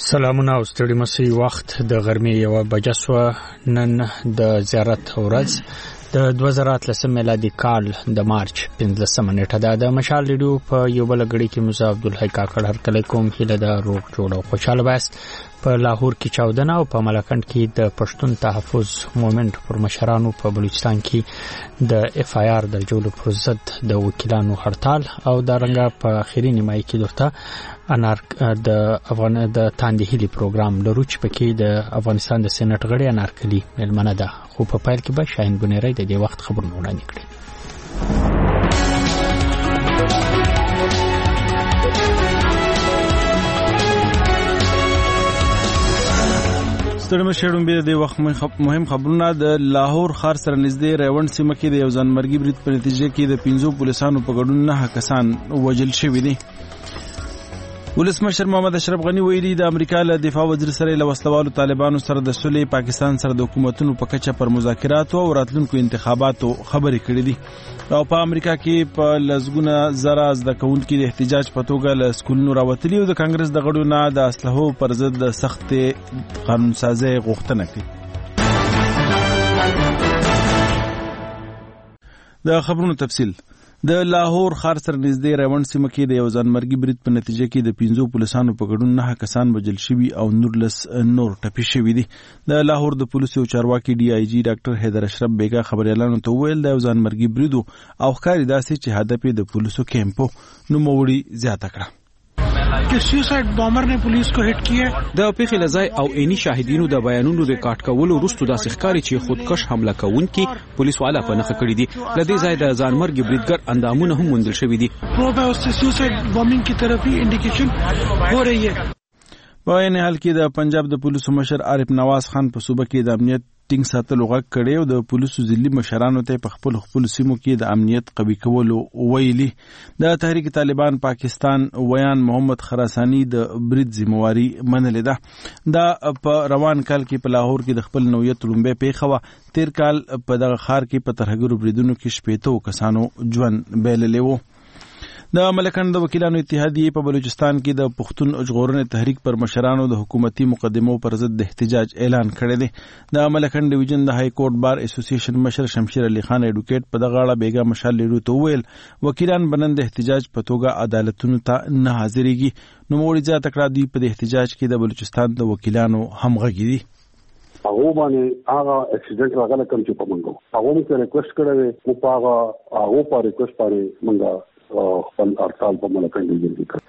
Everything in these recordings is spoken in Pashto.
سلامونه او ستړي مسي وخت د غرمې یو بجسوه نن د زیارت ورځ د 2013 میلادي کال د مارچ 15 نیټه ده. د مشال ریډیو په یو بل غړي کې موسی عبدالحی کاکړ هر کله کوم هله د روغ جوړ او خوشاله باست په لاهور کې چاودنه او په ملکند کې د پښتون تحفظ موومنت پر مشرانو په بلوچستان کې د اف آی آر د جوړ پر ضد د وکیلانو هړتال او د رنګ په اخیری نیمایي کې دوته د تاندهیلی پروګرام لرو چې پکې د افغانستان د سېنات غړي انارکلی ملمنه ده. خو په پایل کې به شاهین بنيري د دې وخت خبرونه وړاندې کړي. ستړي مشرون به د وخت مهم خبرونه د لاهور ښار سره نږدې ریوند سیمه کې د یو ځانمرګي برید په نتیجه کې د 15 پولیسانو په ګډون 9 کسان وژل شوي دي. ولسمشر محمد اشرف غنی ویلي د امریکا له دفاع وزیر سره له وسلوالو طالبانو سره د صلح پاکستان سره د حکومتونو په کچه پر مذاکراتو او راتلونکو انتخاباتو خبرې کړې دي او په امریکا کې په لزګونه زره زده کوونکي د احتجاج په توګه له سکولونو راوتلي او د کانګرس د غړو نه د اسلحو پر ضد د سخت قانون سازي غوښتنه کوي. د خبرونو تفصیل د لاهور ښار سره نږدې ریوند سیمه کې د یو ځانمرګي برید په نتیجه کې د 15 پولیسانو په ګډون 9 کسان وژل شوي او 19 نور ټپي شوي دي. د لاهور د پولیسو چارواکي ډي آی جی ډاکټر حیدر اشرف بیگا خبريالانو ته ویل د یو ځانمرګي برید او ښکاری داسې چې هدف د پولیسو کیمپو نوموړي زیاته کړه कि suicide bomber ने police को हिट किया. د پیښې لځای او عیني شاهدینو د بیانونو د کاټ کولو وروسته د ښکاری چې خودکش حمله کوونکي پولیس والا په نخښه کړی دي. لدې ځای د ځانمرګي بریدګر اندامونه هم موندل شوي دي. پروب ہے اس سے سوسائड بامبنگ کی طرف ہی انډیکیشن ہو رہی ہے. په عین حال کې د پنجاب د پولیسو مشر عارف نواز خان په صوبه کې د امنیت ټینګ ساتلو غږ کړی او د پولیسو ځلي مشرانو ته په خپل سیمو کې د امنیت قوي کولو ویلي. د تحریک طالبان پاکستان ویان محمد خراسانی د برید ذمہواری منلې ده. دا په روان کال کې په لاهور کې د خپل نوعیت لومبه پیښه تیر کال په دغه ښار کې په ترهګرو بریدونو کې 18 کسانو ژوند بایللې وو. د ملکند د وکیلانو اتحادیه په بلوچستان کې د پښتون ژغورنې تحریک پر مشرانو د حکومتي مقدمو پر ضد د احتجاج اعلان کړی دی. د ملکند ډیویژن د های کورټ بار اسوسییشن مشر شمشیر علي خان ایډوکیټ په دغه اړه بیګا مشال لیرو ته ویل وکیلان بنند احتجاج په توګه عدالتونو ته نه حاضرېږي. نو موږ ځا تکړه دی په احتجاج کې د بلوچستان د وکیلانو همغږي دي. هغه باندې هغه اکسیډنټ راغله کوم چې په منګو هغه موږ ریکوست کړو او هغه په ریکوست باندې موږ خپل ارتال په ملکند کې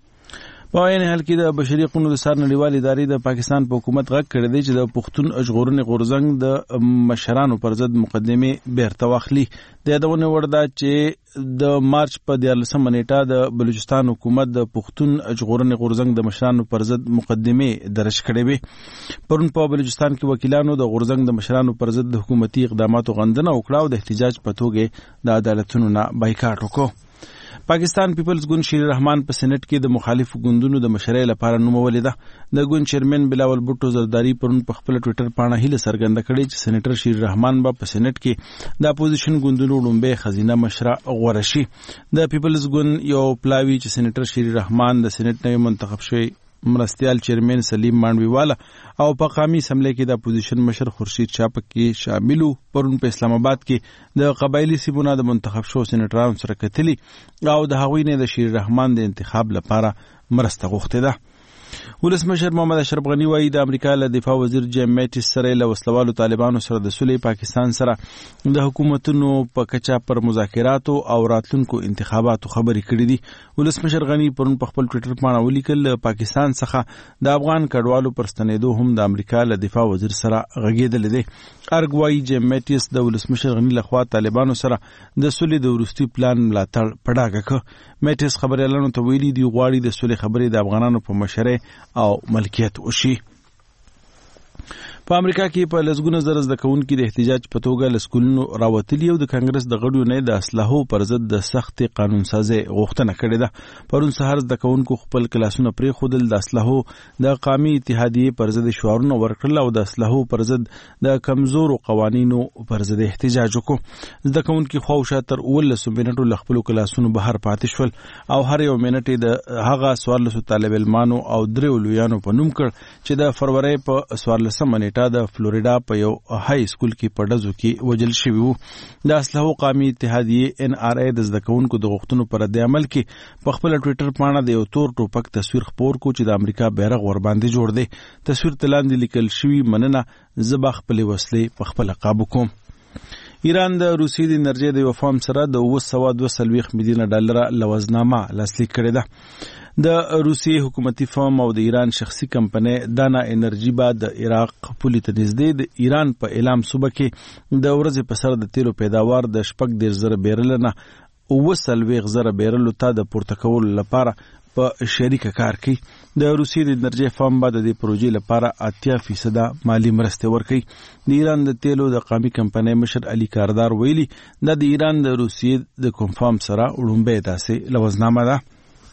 په عین حال کې د بشري حقوقو د سر نړیوال ادارې د پاکستان په حکومت غږ کړی دی چې د پښتون ژغورنې غورځنګ د مشرانو پر ضد مقدمه بیرته واخلي. د یادونه ورده چې د مارچ په 14 نیټه د بلوچستان حکومت د پښتون ژغورنې غورځنګ د مشرانو پر ضد مقدمه درج کړې وي. پرون په بلوچستان کې وکیلانو د غورځنګ د مشرانو پر ضد د حکومتي اقداماتو غندنه وکړه او د احتجاج په توګه د عدالتونو نه بایکاټ وکړ. پاکستان پیپلز ګوند شیر رحمان په سېنات کې د مخالفو ګوندونو د مشرۍ لپاره نومولې ده. د ګوند چیرمن بلاول بوټو زرداری پرون په خپل ټوئیټر باندې هیله څرګنده کړې چې سېنیټر شیر رحمان به په سېنات کې د اپوزیشن ګوندونو لومبه خزینه مشره غوړه شي. د پیپلز ګوند یو پلاوی چې سېنیټر شیر رحمان د سېنات نه منتخب شوی مرستيال چیرمن سلیم مانویوالا او په قومي اسمبلی کې د اپوزیشن مشر خورشید شاه پکې شاملو. پرون په اسلام آباد کې د قبایلی سیمونو د منتخب شو سېنیټرانو سره کتلی او د هغوی نه د شیر رحمان د انتخاب لپاره مرسته غوښته ده. ولسمشر محمد اشرف غنی وایي د امریکا له دفاع وزیر جیم میټیس سره له وسلوالو طالبانو سره د صلح پاکستان سره د حکومتونو په کچا پر مذاکراتو او راتلونکو انتخاباتو خبرې کړې دي. ولسمشر غنی پرون په خپل ټوئیټر باندې ولیکل پاکستان څخه د افغان کډوالو پر ستنېدو هم د امریکا له دفاع وزیر سره غږېدل دي. ارګوای جیم میټیس د ولسمشر غنی لخوا طالبانو سره د صلح د ورستي پلان ملاتړ پډاګه ک. میټیس خبريالانو ته ویلي دی غواړي د صلح خبرې د افغانانو په مشره او ملکیت وشي. په امریکا کې په لسګونه زره زده کوونکي د احتجاج په توګه له سکولونو راوتلي او د کانګرس د غړو نه د اسلحو پر ضد د سخت قانون سازي غوښتنه کړې ده. پرون سهار زده کوونکو خپل کلاسونه پرېښودل، د اسلحو د قومي اتحادیې پر ضد شعارونه ورکړل او د اسلحو پر ضد د کمزورو قوانینو پر ضد احتجاج وکړو. زده کوونکي خواوشا تر 19 منټو له خپلو کلاسونو بهر پاتې شول او هر یو منټ د هغه 14 طالب علمانو او 3 لویانو په نوم کړ چې د فروری په 14 د فلوریدا په یو های سکول کې په ډزو کې وژل شوي وو. د اسلحو قومي اتحادیې NRA د زده کوونکو د غوښتنو پر رد عمل کې په خپل ټویټر پاڼه د یو تور ټوپک تصویر خپور کو چې د امریکا بیرغ ور باندې جوړ دی. تصویر تلاندې لیکل شوی مننه زه به خپل وسلې په خپل قابو کوم. ایران د روسیې د انرژي د یو فارم سره د 222 میلیون ډالر لوزنامه لاسلیک کړې ده. د روسیې حکومتي فارم او د ایران شخصي کمپنۍ دانا انرژي بعد د عراق پولې ته نږدې د ایران په اعلام صوبه کې د ورځې په سر د تیلو پیداوار د 14,000 بیرل نه 30,000 بیرل ته د پورته کولو لپاره په شریک کار کوي. د روسیې د انرژي فارم بعد د پروژې لپاره 80% مالی مرسته ورکړي. د ایران د تیلو د قومي کمپنۍ مشر علي کاردار ویلي دا د ایران د روسیې د کوم فارم سره وړومبی داسې لوزنامه ده.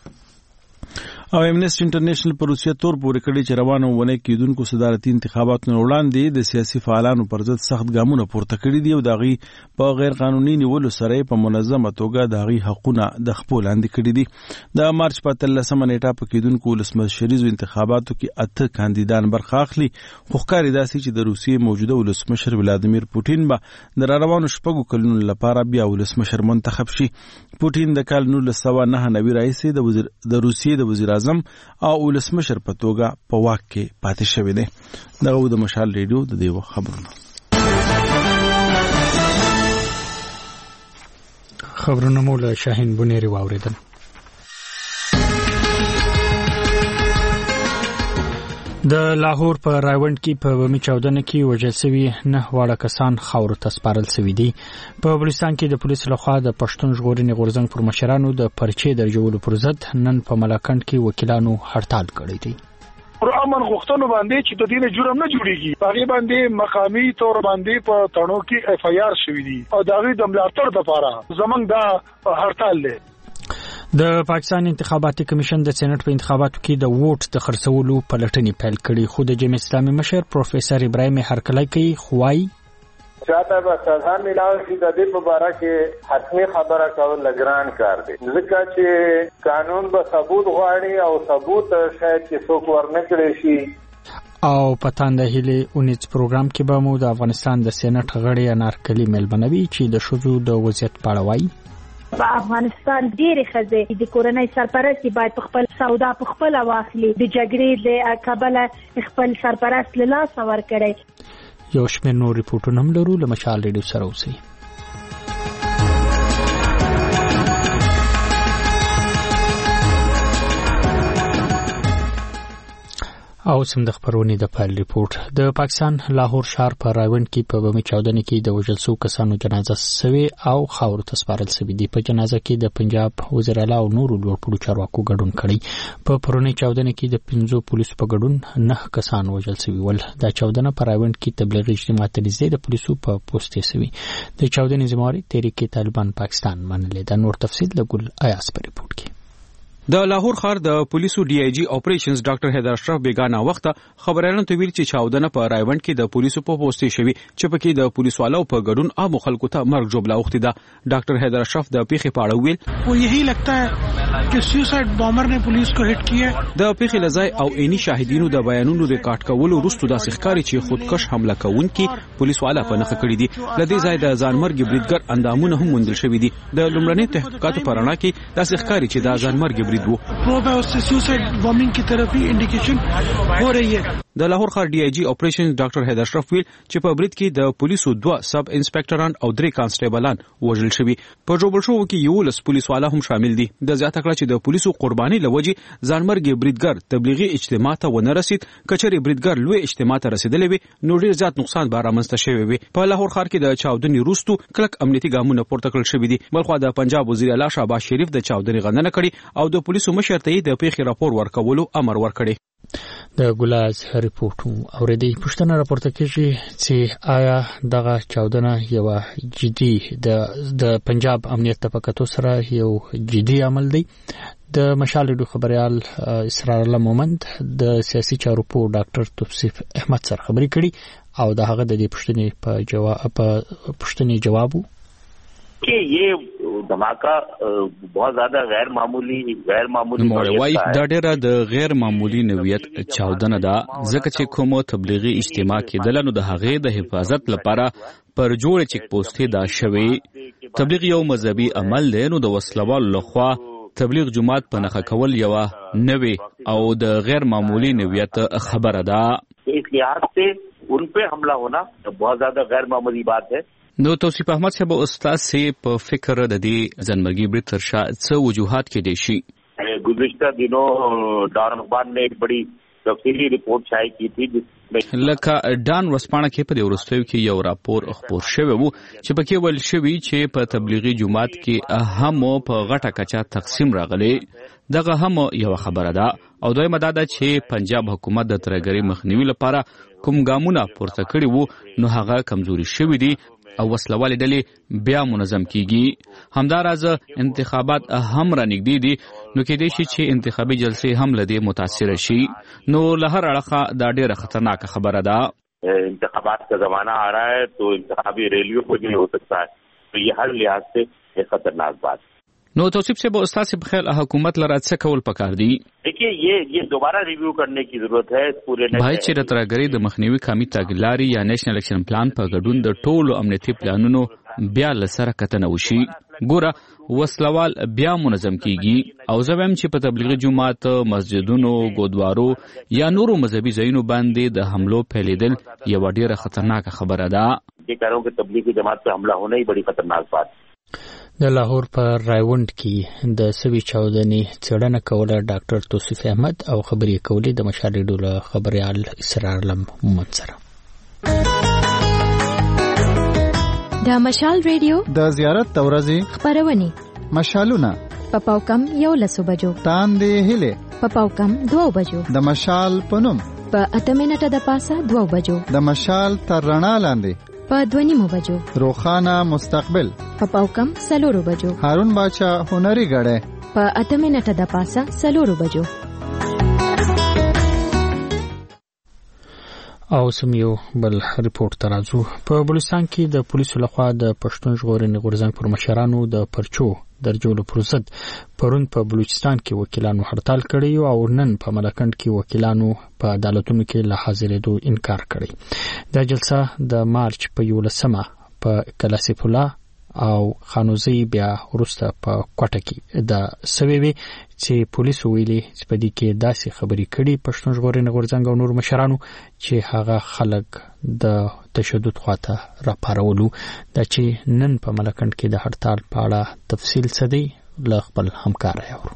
او امنیسټي انټرنیشنل په روسیه تور پورې کړی چې روانو ونه کېدونکو صدارتي انتخاباتو وړاندې د سیاسي فعالانو پر ضد سخت ګامونه پورته کړي دي او دغه په غیر قانوني نیولو سره په منظمه توګه دغه حقونه د خپل لاندې کړي دي. د مارچ په 13 نیټه په کېدونکو ولسمشریزو انتخاباتو کې 8 کاندیدان برخه اخلي. خو ښکاري داسې چې د روسیې موجوده ولسمشر ولادیمیر پوتین به د روانو شپږو کلونو لپاره بیا ولسمشر منتخب شي. پوتین د کال 1990 راهیسې د روسیې د وزیر اعظم او ولسمشر په توګه په واک کې پاتې شوی دی. دغه د مشال ریډیو د دیو خبرونه مو له شاهین بونیری واوریدل. د لاهور په راوند کې په بمي چاودنه کې وژل شوي 9 واړه کسان خاورو ته سپارل شوي دي. په بلوچستان کې د پولیسو لخوا د پښتون ژغورنې غورځنګ پر مشرانو د پرچې درجولو پر ضد نن په ملاکنډ کې وکیلانو هړتال کړی دی. پر امن غوښتنو باندې چې د دې جرم نه جوړیږي هغه باندې مقامي تور باندې په تړو کې FIR شوی دي او دغه د ملاتړ لپاره زمنګ دا هړتال دی. د پاکستان انتخاباتي کمیشن د سېنات په انتخاباتو کې د ووټ د خرڅولو پلټنې پیل کړې خو د جمعیت اسلامي مشر پروفیسور ابراهیم هرکلی کوي خوای چاته به سزا ملاوي چې د دې په اړه کې حتمي خبره کول لګران کار دی ځکه چې قانون به ثبوت غواړي او ثبوت شاید چې څوک ورنکړي شي. او پتان د هلي اونیز پروګرام کې به مو د افغانستان د سېنات غړي انارکلی ملبنوي چې د شذو د وضعیت په اړه وایي. په افغانستان ډېرې ښځې د کورنۍ سرپرستي باید په خپل سودا په خپل واخلي د جګړې د کابل خپل سرپرست له لاسه ورکړي. یو شمېر نور ریپورټونه هم لرو له مشال ریډیو سره اوسئ. او سم د خبرونې د پایل ریپورت. د پاکستان لاهور ښار په راوند کې په بمي چاودنه کې د وژل شوو کسانو جنازه سوي او خاورو ته سپارل شوې دي. په جنازه کې د پنجاب وزیر اعلی او نورو لوړپوړو چارواکو ګډون کړی. په پرونی چاودنه کې د 15 پولیسو په ګډون 9 کسان وژل شوي ول. دا چاودنه په راوند کې تبلیغي اجتماعات نږدې د پولیسو په پوسټ شوی. د چاودنې ذمہواری تحریک طالبان پاکستان منلې. د نور تفصیل د ګل ایاس په ریپورت کې. د لاهور ښار د پولیسو DIG اپریشنز ډاکټر حیدر اشرف بیگانه وخت خبرانو ته ویل چې چاودنه په راوند کې د پولیسو په پوسټ شوی چې پکې د پولیسوالو په ګډون عام خلکو ته مرګ جوړه وختي ده. ډاکټر حیدر اشرف د پیښې په اړه ویل वो यही लगता है कि सुसाइड बॉम्बर ने पुलिस को हिट किया. د پیښې لځای او عیني شاهدینو د بیانونو د کاټ کولو وروسته د ښکاری چې خودکش حمله کوونکي پولیسوالا په نخښه کړی دي. لدې ځای د ځانمرګ بریدګر اندامونه هم موندل شوی دي. د لومړني تحقیقاتو په رڼا کې د ښکاری چې د ځانمرګ برید وو उससे सुसाइड बॉम्बिंग की तरफ ही इंडिकेशन हो रही है. د لاهور ښار DIG اپریشن ډاکټر حیدر اشرف ویل چې په برید کې د پولیسو 2 سب انسپکټران او 3 کانسټیبلان وژل شوي. په جوړبل شو کې یو لس پولیسوالا هم شامل دي. د زیاته کړه چې د پولیسو قرباني لوجي ځانمرګ بریدګر تبلیغي اجتماع ته ونه رسید. کچري بریدګر لوی اجتماع ته رسیدلې وي نو ډیر زیات نقصان به رامنځته شوی وي. په لاهور ښار کې د چاودنې وروسته کلک امنیتي ګامونه پورته کړل شوي دي. بلخو د پنجاب وزیر اعلی شهباز شریف د چاودنې غندنه کړې او د پولیسو مشر ته د پیښې راپور ورکولو امر ورکړی. د ګلاز ریپورت اوریدي پښتنه راپورته کیږي چې آیا دغه چاودنه یو جدي د پنجاب امنیت طبقاتو سره یو جدي عمل دی. د مشال ریډیو خبريال اسرار الله مومند د سیاسي چارو په ډاکټر توصیف احمد سره خبري کړي او د هغه د دې پښتني جوابو कि ये धमाका बहुत ज्यादा गैर मामूली موړوي دا ډیره د غیر معمولی نوعیت چاودنه ده ځکه چې کوم تبلیغي اجتماع کېدل نو د هغې د حفاظت لپاره پر جوړ چیک پوسټ دا شوی. تبلیغ یو مذهبي عمل دی نو د وسلوال لخوا تبلیغ جماعت په نخښه کول یو نوې او د غیر معمولی نوعیت خبره ده. اس لحاظ سے ان پہ حملہ ہونا بہت زیادہ غیر معمولی بات ہے. نو توصیف احمد صاحب استاد سے په فکر د دې ځنمرګي برتر شاه څه وجوهات کې دي شي. گزشتہ دنوں ډان اخبار نے ایک بڑی تفصیلی رپورٹ شائع کی تھی لکه ډان ورسپانه کې په ورستیو کې یو راپور خبر شوی وو چې پکې ویل شوی چې په تبلیغي جماعت کې اهم په غټه کچا تقسیم راغلی. دغه هم یو خبره ده او دویمه دا ده چې پنجاب حکومت د ترګری مخنیوي لپاره کوم ګامونه پورته کړي وو نو هغه کمزوري شوی دي او وسلوالې ډلې بیا منظم کیږي. همداراز انتخابات هم را نږدې دي نو کېدای شي چې انتخابي جلسې هم لدې متاثر شي. نو له هر اړخه دا ډیره خطرناک خبره ده. انتخابات کا زمانہ آ رہا ہے تو انتخابی ریلیوں کو بھی ہو سکتا ہے تو یہ ہر لحاظ سے ایک خطرناک بات. نو توصیف سے با استاد سے بخیر حکومت لرا څه کول پکار دي. دیکھیے یہ دوبارہ ریویو کرنے کی ضرورت ہے پورے بھائی چې د ترګری د مخنیوي کمی تاګلاري یا نېشنل اکشن پلان په ګډون د ټولو امنیتي پلانونو بیا لسره کتنه وشي. ګوره وسلوال بیا منظم کیږي او زویم چې په تبلیغي جماعت مسجدونو ګودوارو یا نورو مذهبي ځایونو باندې د حملو پیلیدل یو ډیره خطرناک خبره ده. یہ کہہ رہا ہوں کہ تبلیغی جماعت پہ حملہ ہونا ہی بڑی خطرناک بات. د لاهور په رایوند کې د سوي چاودنې څېړنه کوله ډاکټر توصیف احمد او خبرې کولې د مشال ریډیو خبريال اسرار الله مومند سره. د مشال ریډیو د زیارت ورځې خبرونه مشالونه په پاوکم 11 بجو تاندې هله په پاوکم 2 بجو د مشال پنوم په 8 منټه د پاسه 2 بجو د مشال تر رڼا لاندې په 2 بجو روخانه مستقبل په پاوکم 4 بجو هارون باچا هنري غړې په 8 منټه د پاسه 4 بجو. او سمیو بل ریپورت ترازو په بلوچستان کې د پولیسو لخوا د پښتون ژغورنې غورځنګ پر مشرانو د پرچو درجولو پرسد پرون په بلوچستان کې وکیلانو هړتال کړی او نن په ملکند کې وکیلانو په عدالتونو کې له حاضرېدو انکار کړی. دا جلسه د مارچ په 11 په کلاسیف الله او خانوزی بیا ورسته په کوټه کې د سویوي چې پولیسو ویلي چې په دې کې داسې خبرې کړي پښتون ژغورنې غورځنګ او نور مشرانو چې هغه خلک د تشدد خواته راپارولو. دا چې نن په ملکند کې د هړتال په اړه تفصیل څه دی له خپل همکار یاورو.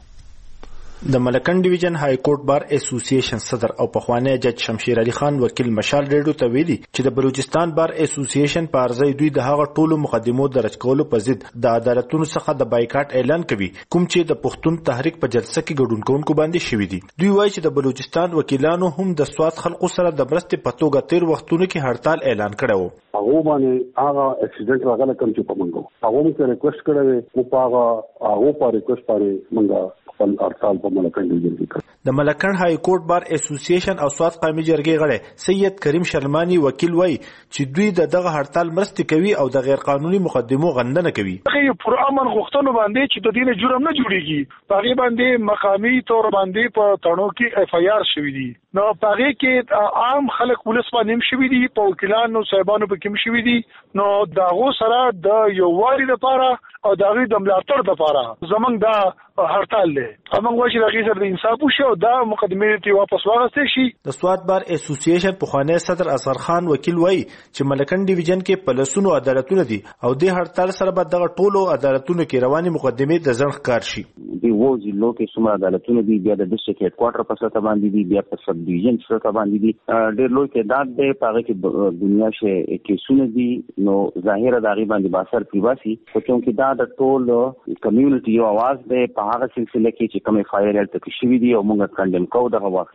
د ملکند ډیویژن های کورټ بار اسوسییشن صدر او پخوانی جج شمشیر علي خان وکیل مشال ریډیو ته ویلي چې د بلوچستان بار اسوسییشن په ارزای دوی د هغه ټولو مقدمو درج کولو په ضد د عدالتونو څخه د بایکاټ اعلان کوي کوم چې د پښتون تحریک په جلسه کې ګډون کوونکو باندې شوی دي. دوی وایي چې د بلوچستان وکیلانو هم د سواد خلکو سره د مرستې په توګه تیر وختونو کې هړتال اعلان کړی و. هغه باندې هغه اکسیډنټ راغله کوم چې په منګو هغه موږ ریکوست کړو او هغه په ریکوست باندې موږ خپل ارسال په ملکند ډیویژن کې د ملکند های کورټ بار اسوسییشن او سواد قومي جرګې غړی سید کریم شرمانی وکیل وایي چې دوی دغه هړتال مرستې کوي او د غیر قانوني مقدمو غندنه کوي. هغه پر امن غوښتنو باندې چې د دې جرم نه جوړیږي هغه باندې مقامی تور باندې په تړو کې اف ای آر شوی دي. نو هغه کې عام خلک پولیس باندې شوی دي په وکیلانو صاحبانو په کې شوی دي. نو داغو سره د یو واری لپاره او داغي د ملاتړ لپاره زمونږ دا هړتال دی. موږ وایو چې دغه سره د انصاف وشي او دا مقدمې ته واپس واغستې شي. د سواد بار اسوسییشن پخوانی صدر اصغر خان وکیل وایي چې ملکند ډیویژن کې په لسونو عدالتونه دي او د هړتال سره به دغه ټولو عدالتونو کې رواني مقدمې د ځنډ ښکار شي. دی وو ضلعو کې څومره عدالتونه دي بیا د ډسټریکټ هډ کوارټر په سطح باندې دي بیا په سب ډیویژن سطح باندې دي. ډېر لوی تعداد دی په هغه کې دنیا شي کیسونه دي. نو ظاهره د هغې باندې به اثر پیواسي خو چونکې دا د ټول کمیونټي یو اواز دی په هغه سلسله کې چې کوم اف آی آر تک شوي دي او موږ کنډم کوو دغه واقعیا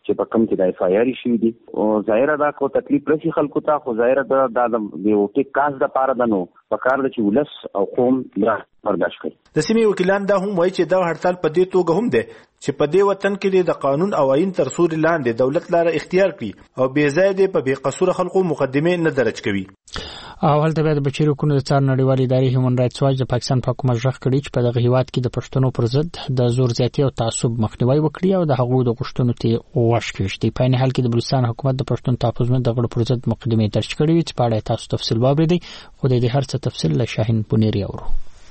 چې په کوم کې د اف آی آر شي دي او ظاهر دا کو تکلیف رسي خلکو ته، خو ظاهر دا د یو ټیک کاس د پاره ده، نو په کار د چې ولس او قوم لا برداشت کوي. د سیمې وکیلان دا هم وایي چې دا هړتال په دې توګه هم دی چې په دې وطن کې د قانون او آئین تر سوري لاندې دولت لاره اختیار کړي او بې ځایه دې په بې قصوره خلکو مقدمې نه درج کوي. او هلته بیا د بشري حقوقو د څار نړیوالې ادارې هیومن رائټس واچ د پاکستان په حکومت غږ کړی چې په دغه هیواد کې د پښتنو پر ضد د زور زیاتي او تعصب مخنیوي وکړي او د هغوی د غوښتنو ته غوږ کېږدي. په عین حال کې د بلوچستان حکومت د پښتون تحفظ د غړو پر ضد مقدمې درج کړې وي چې په اړه تاسو تفصیل واورئ، خو د هر څه تفصیل له شاهین پونیری اورو.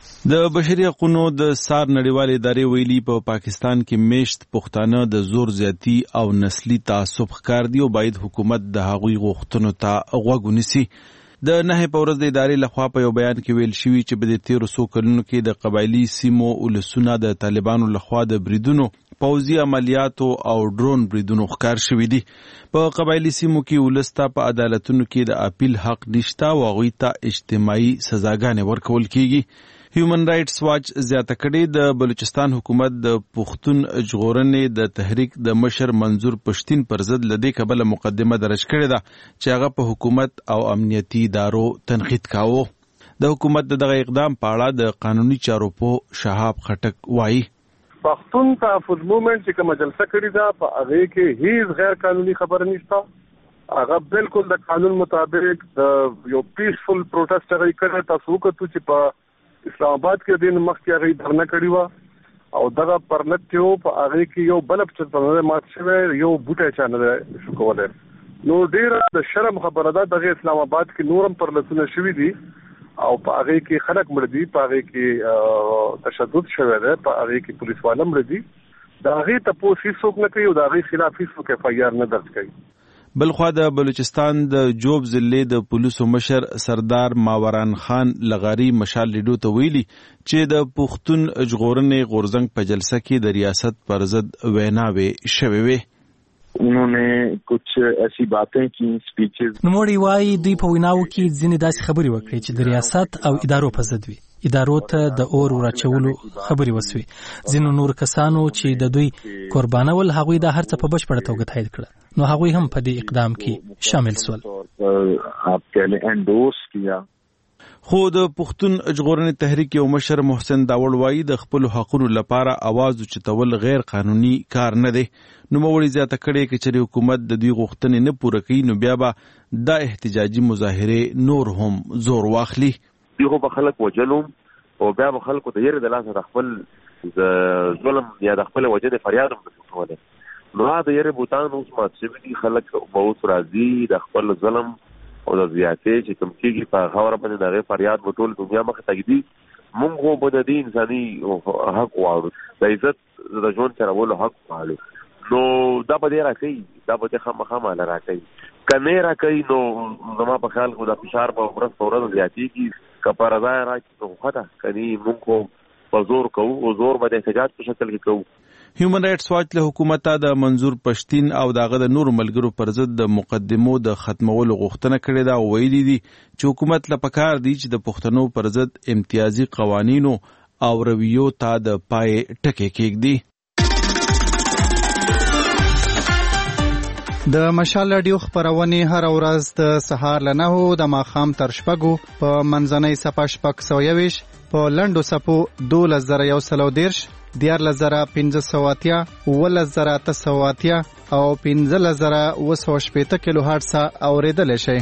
د بشري حقوقو د څار نړیوالې ادارې ویلي په پاکستان کې میشت پښتانه د زور زیاتی او نسلی تعصب ښکار دي او باید حکومت د هغوی غوښتنو ته غوږ ونیسي. د نه په ورځ د ادارې لخوا په یو بیان کې ویل شوی چې په 1300 کلونو کې د قبایلی سیمو ولسونه د طالبانو لخوا د بریدونو، پوځي عملیاتو او ډرون بریدونو ښکار شوی دي. په قبایلی سیمو کې ولسته په عدالتونو کې د اپیل حق نشته او هغوی ته اجتماعي سزاګانې ورکول کیږي. هیومن رائټس واچ زیاته کړې د بلوچستان حکومت د پښتون ژغورنې د تحریک د مشر منظور پښتین پر ضد لدې کبله مقدمه درج کړې ده چې هغه په حکومت او امنیتي ادارو تنقید کاوه. د حکومت دغه اقدام په اړه د قانوني چارو په شهاب خټک وایي پښتون تحفظ موومنټ چې کومه جلسه کړې ده په هغه کې هیڅ غیر قانوني خبره نشته. هغه بالکل د قانون مطابق د یو پیسفل پروټیسټ هغه کړی. تاسو وکړو چې په اسلام آباد کې دین مخکې هغه دھرنا کړی و او دغه پرلط کې په هغه کې یو بلب چې مات شوی یو بوټی چانه شو کولای. نو ډیره د شرم خبره ده. دغه اسلام آباد کې نورم پرلطونه شوي دي او په هغه کې خلک مړ دي، په هغه کې تشدد شوی دی، په هغه کې پولیس والا مړ دي. د هغه تاسو هیڅوک نه کوي او د هغه خلاف هیڅوک اف آی آر نه درج کوي. بلخوا د بلوچستان د جوب ضلع د پولیسو مشر سردار ماوران خان لغاری مشال لیډو ته ویلي چې د پښتون ژغورنې غورځنګ په جلسه کې د ریاست پر ضد ویناوې شوې وې. انہوں نے کچھ ایسی باتیں کی سپیچز. نوموړي وایي دوی په ویناو کې ځینې داسې خبرې وکړې چې د ریاست او ادارو په ضد وي. ادارو ته د اور وراچولو خبرې وسوي. ځینو نور کسانو چې د دوی قربانول هغوی دا هر څه په بشپړه توګه تایید کړه، نو هغوی هم په دې اقدام کې شامل سول. خو د پښتون ژغورنې تحریک یو مشر محسن داوړ وایي د خپل حقوقو لپاره आवाज اوچتول غیر قانوني کار نه دی. نو موري زیاته کړي چې چېرې حکومت د دوی غوښتنې نه پوره کوي نو بیا به دا احتجاجي مظاهره نور هم زور واخلي. دیغه په خلک وجلوم او بیا په خلکو د یره د لاس د خپل ظلم یا د خپل وجه د فریاد هم کوله. نو دا یره بوتان اوس مات شوی دي، خلک موت راځي د خپل ظلم او د زیاتې چې کوم کېږي په خبره باندې دغه فریاد په ټول دنیا مخ ته کېږي. موږ په د انساني حق غواړو، د عزت د ژوند چرولو حق غواړو. نو دا به دې راکړي، دا به دې خامخا مال راکړي. کنه راکړي نو زما په خیال خو د فشار په ورځ په ورځ زیاتېږي. کپاره ځای راکړي نو خطا کني موږ په زور کوو او زور به د احتجاج په شکل کې کوو. هیومن رائټس واچ له حکومت د منظور پښتین او دغه د نور ملګرو پر ضد د مقدمو د ختمولو غوښتنه کړې ده او ویلي دي چې حکومت له پکار دی چې د پښتنو پر ضد امتیازي قوانینو او رویو ته د پای ټکی کېږدي. د مشال رادیو خبرونه هر ورځ د سهار له 9 د ماښام تر 6 په منځنۍ صفه 620 په لندو صفو 2110 14580 11880 او 15080 کیلو هرتز اوریدل شي.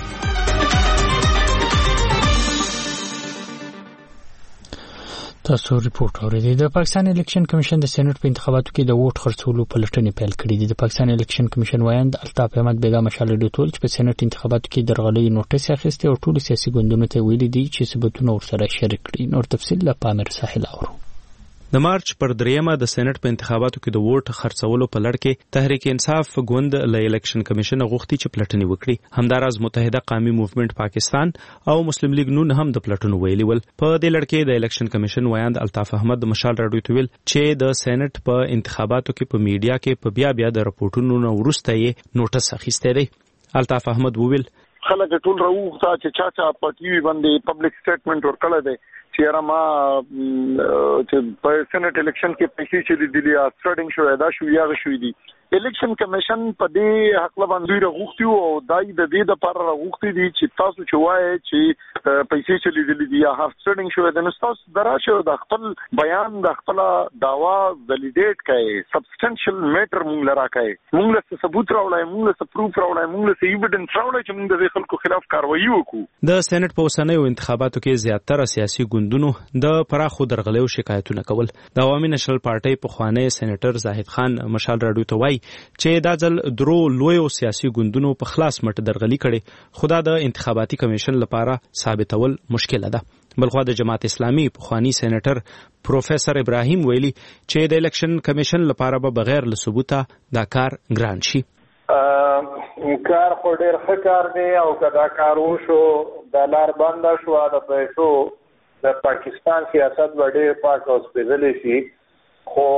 تاسو ریپورت اوریدئ. د پاکستان الیکشن کمیشن د سېنات په انتخاباتو کې د ووټ خرڅولو پلټنې پیل کړې دي. د پاکستان الیکشن کمیشن وایند الطاف احمد بیگا مشال ډوټول چې په سېنات انتخاباتو کې درغلي نوټس اخیسته او ټول سیاسي ګوندونو ته ویلي دي چې ثبوتونه ورسره شریک کړي. نور تفصیل له پامیر ساحل اورو. د مارچ پر 3 د سېنات په انتخاباتو کې د ووټ خرڅولو په لړ کې تحریک انصاف ګوند له الیکشن کمیشن غوښتي چې پلټنې وکړي. همداراز متحده قومي موومېنټ پاکستان او مسلم لیگ نون هم د پلټنو ویلي ول. په دې لړ کې د الیکشن کمیشن وایند الطاف احمد مشال راډیو ته ویل چې د سېنات په انتخاباتو کې په میډیا کې په بیا د راپورټونو وروسته یې نوټس اخیسته دی. الطاف احمد وویل خلک ټول راوخته چې چا په ټي وي باندې پبلک سټیټمنټ ورکړی دی چې ما چې په سېنات الیکشن کې پیسې چې د دلی سټارټینګ شو دا شو یا شو دي الیکشن کمیشن په دې حق باندې راغوښتي او دای د دې د پر راغوښتي دي چې تاسو چې وایي چې پیسې چلی دي یا هاف سټینګ شو د نستاس دراشه د خپل بیان د خپل داوا ولیډیټ کړي سبسټنشل میټر مونږ لرا کړي مونږ له ثبوت راوړای مونږ له پروف راوړای مونږ له ایویډنس راوړای چې مونږ د خلکو خلاف کاروایی وکړو. د سېنات په اوسنیو انتخاباتو کې زیاتره سیاسي ګوندونو د پراخو درغلیو شکایتونه کول. د عوامي نېشنل پارټۍ په خوانی سېنیټر زاهد خان مشال راډیو ته وایي چې دا ځل درو لویو سیاسي ګوندونو په خلاص مټ درغلي کړي خو دا د انتخاباتي کمیشن لپاره ثابتول مشکل ده. بلخوا د جماعت اسلامي په خوانی سېنیټر پروفیسور ابراهیم ویلي چې د الیکشن کمیشن لپاره به بغیر له ثبوته دا کار ګران شي. کار خو ډېر ښه کار دی او که دا کار وشو د لار بنده شوه د پیسو د پاکستان سیاست به ډېر پاک او سپېڅلی شي خو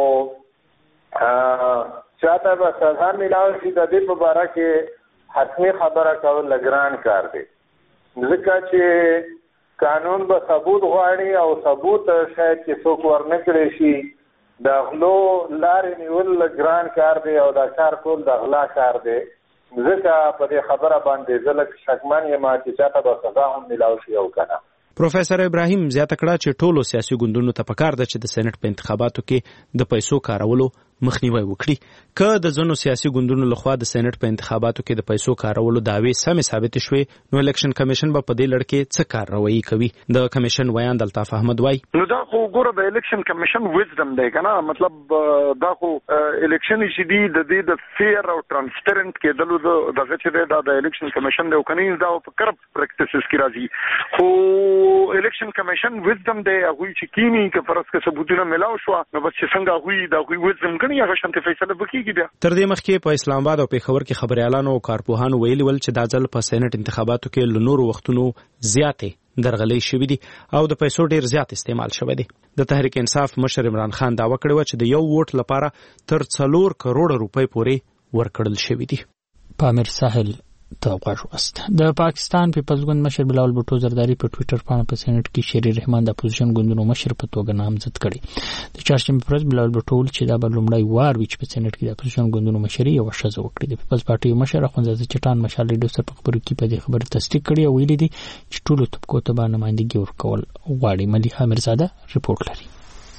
چاته به سزا میلاو شي د دې په باره کې حتمي خبره کول ګران کار دی ځکه چې قانون به ثبوت غواړي او ثبوت شاید چې څوک ورنکړي شي د غلو لارې نیول ګران کار دی او دا کار کول د غلا کار دی ځکه په دې خبره باندې زه لږ شکمن یم چې چاته به سزا هم میلاو شي او که نه. پروفیسور ابراهیم زیاته کړه چې ټولو سیاسي ګوندونو ته پکار ده چې د سېنات په انتخاباتو کې د پیسو کارولو مخنیوي وکړي. که د ځینو سیاسي ګوندونو لخوا د سېنات په انتخاباتو کې د پیسو کارولو دعوی سمې ثابت شوې نو الیکشن کمیشن به په دې لړ کې څه کارروایي کوي. د کمیشن ویان الطاف احمد وایي نو دا خو ګوره د الیکشن کمیشن وزډم دی کنه مطلب دا خو الیکشن چې دی د دې د فیر او ترانسپیرنت کېدلو دغه چې دا د الیکشن کمیشن دی او کني دا په کرپټ پریکټیسز کې راځي خو الیکشن کمیشن وزډم دی هغه چې کینی که فرض کې ثبوتونه ملاو شو نو بس څنګه هغه د وزډم کني هغه شانتي فیصله وکړي بیا. تر دې مخکې په اسلام آباد او پیښور کې خبريالانو او کارپوهانو ویلي ول چې دا ځل په سېنات انتخاباتو کې له نورو وختونو زیاتې درغلۍ شوې دي او د پیسو ډیر زیات استعمال شوی دی. د تحریک انصاف مشر عمران خان دعوه کړې و چې د یو ووټ لپاره تر 4 کروڑ روپۍ پورې ورکړل شوی دي. پامیر ساحل توقع واست. د پاکستان پیپلز ګوند مشر بلاول بوټو زرداری په ټوئیټر باندې په سېنات کې شری رحمان د اپوزیشن ګوندونو مشر په توګه نامزد کړي. د چهارشنبه پر ورځ بلاول بوټو چې دا به لومړی وار وي چې په سېنات کې د اپوزیشن ګوندونو مشري یو شزه وکړي. د پیپلز پارټي مشر اخوندزاده چټان مشال لیډو سره په خبرو کې په دې خبره تصدیق کړي او ویلي دي چې ټولو طبقو ته به نمائندګي ورکول غواړي. ملیحه میرزاده رپورټ لري.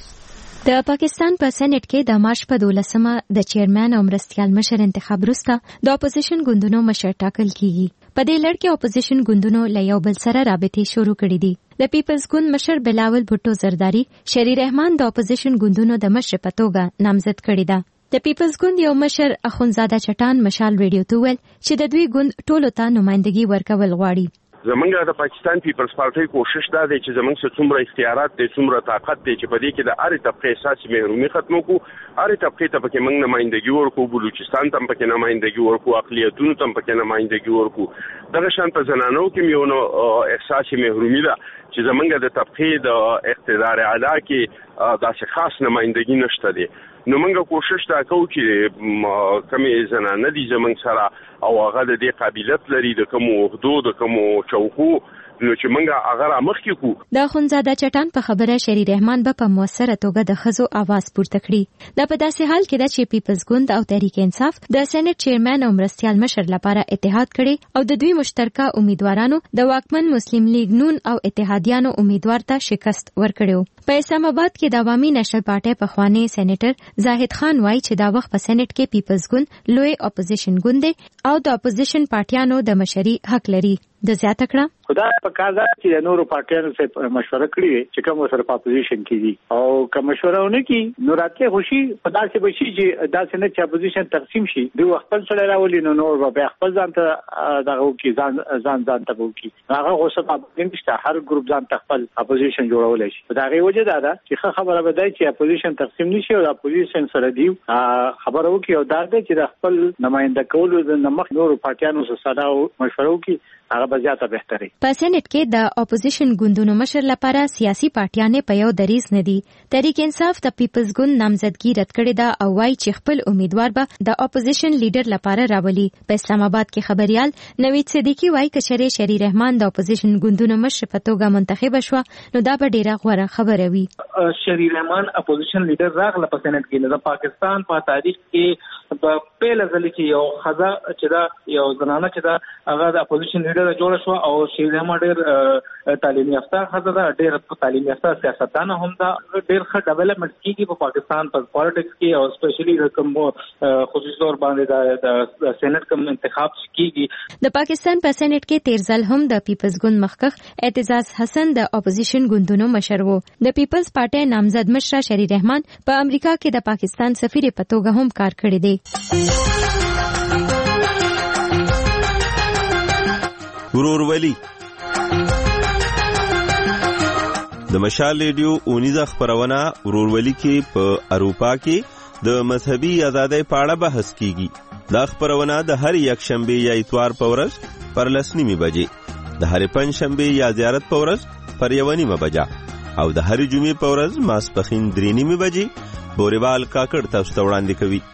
د پاکستان په سېنات کې د مارچ په 12مه د چیرمن او مرستیال مشر انتخاب وروسته د اپوزیشن ګوندونو مشر ټاکل کیږي. په دې لړ کې اپوزیشن ګوندونو له یو بل سره رابطې شروع کړې دي. د پیپلز ګوند مشر بلاول بوټو زرداری شری رحمان د اپوزیشن ګوندونو د مشر په توګه نامزد کړی ده. د پیپلز ګوند یو مشر اخوندزاده چټان مشال ویډیو ته ویل چې د دوی ګوند ټولو ته نمائندګي ورکول غواړي. زمونږ د پاکستان پیپلز پارټي کوشش دا دی چې زمونږ څه څومره اختیارات دي څومره طاقت دی چې په دې کې د هرې طبقې اساسي محرومي ختمو کو هرې طبقې ته پکې موږ نمائندګي ورکو بلوچستان ته پکې نمائندګي ورکو اقلیتونو ته پکې نمائندګي ورکو دغه شان په زنانو کې یو نو احساسي محرومي ده چې زمونږ د طبقې د اقتدار اعلی کې داسې خاص نمائندګي نشته دی. نو موږ کوشش دا کوو چې کمې زنانه دي زمونږ سره او هغه د دې قابلیت لري د کومو عهدو د کومو چوکو نو چې موږ هغه رامخکې کو. د اخوندزاده چټان په خبره شری رحمان به په موثره توګه د ښځو आवाज پورته کړي. دا په داسې حال کې ده چې پیپلز ګوند او تحریک انصاف د سېنات چیرمن او مرستیال مشر لپاره اتحاد کړي او د دوی مشترکه امیدوارانو د واکمن مسلم لیگ نون او اتحادیانو امیدوار ته شکست ورکړو. په اسلام آباد کې د عوامي نېشنل پارټي په خوانی سېنیټر زاهد خان وایي چې دا وخت په سېنات کې پیپلز ګوند لوی اپوزیشن ګوند دی او د اپوزیشن پارټیانو د مشري حق لري. د زیاته کړه خدای په کار ده چې د نورو پارټیانو سره مشوره کړي چې کوم سره په اپوزیشن کې دي او کوم مشوره ونه کی نو راته خوشي خدای څخه بشي چې دا څنګه چې اپوزیشن تقسیم شي دوی خپل سره راولي نو نور به خپل ځان ته دغه کی ځان ته وکي هغه اوسه په دې هر ګروپ ځان ته خپل اپوزیشن جوړول شي. دا غي وجه ده چې خبره به دی چې اپوزیشن تقسیم نشي او اپوزیشن سره دی خبره وکي او دا چې د خپل نماینده کولو د نمخ نورو پارټیانو سره مشوره وکي هغه به زیاته بهتري. په سېنات کې د اپوزیشن ګوندونو مشر لپاره سیاسي پارټیانې په یو دریز نه دي. تحریک انصاف د پیپلز ګوند نامزدګي رد کړې ده او وايي چې خپل امیدوار به د اپوزیشن لیډر لپاره راولي. په اسلام آباد کې خبريال نوید صدیقی وايي کچره شری رحمان د اپوزیشن ګوندونو مشر په توګه منتخب شو نو دا به ډیره غوره خبره وي. شری رحمان اپوزیشن لیډر راغله په سېنات کې. د پاکستان په تاریخ کې په پیل ځل کې یو خزا چې دا یو زنانه چې دا هغه د اپوزیشن لیډر جوړ شو او شری رحمان ډېر تعلیمي یافته خزه ده، ډېر تعلیمي یافته سیاستدان هم ده، ډېر ښه ډیولپمنټ کیږي په پاکستان په پالیټکس کې او سپیشلی کوم خصوصي تور باندې د سېنات کوم انتخاب کیږي. د پاکستان په سېنات کې تیر ځل هم د پیپلز ګوند مخکښ اعتزاز حسن د اپوزیشن ګوندونو مشر وو. د پیپلز پارټي نامزد مشر شری رحمان په امریکا کې د پاکستان سفیر په توګه هم کار کړی دی. ورورولي د مشال ریډیو اونیزه خبرونه ورورولي کې په اروپا کې د مذهبي ازادۍ په اړه بحث کیږي. دا خبرونه د هر یک شنبه یا اتوار په ورځ پر 9:30 بجې، د هر پنځ شنبه یا زیارت په ورځ پر 1:30 بجې او د هر جمعې په ورځ ماسپخین 3:30 بجې بوريوال کاکړ تاسو ته وړاندې کوي.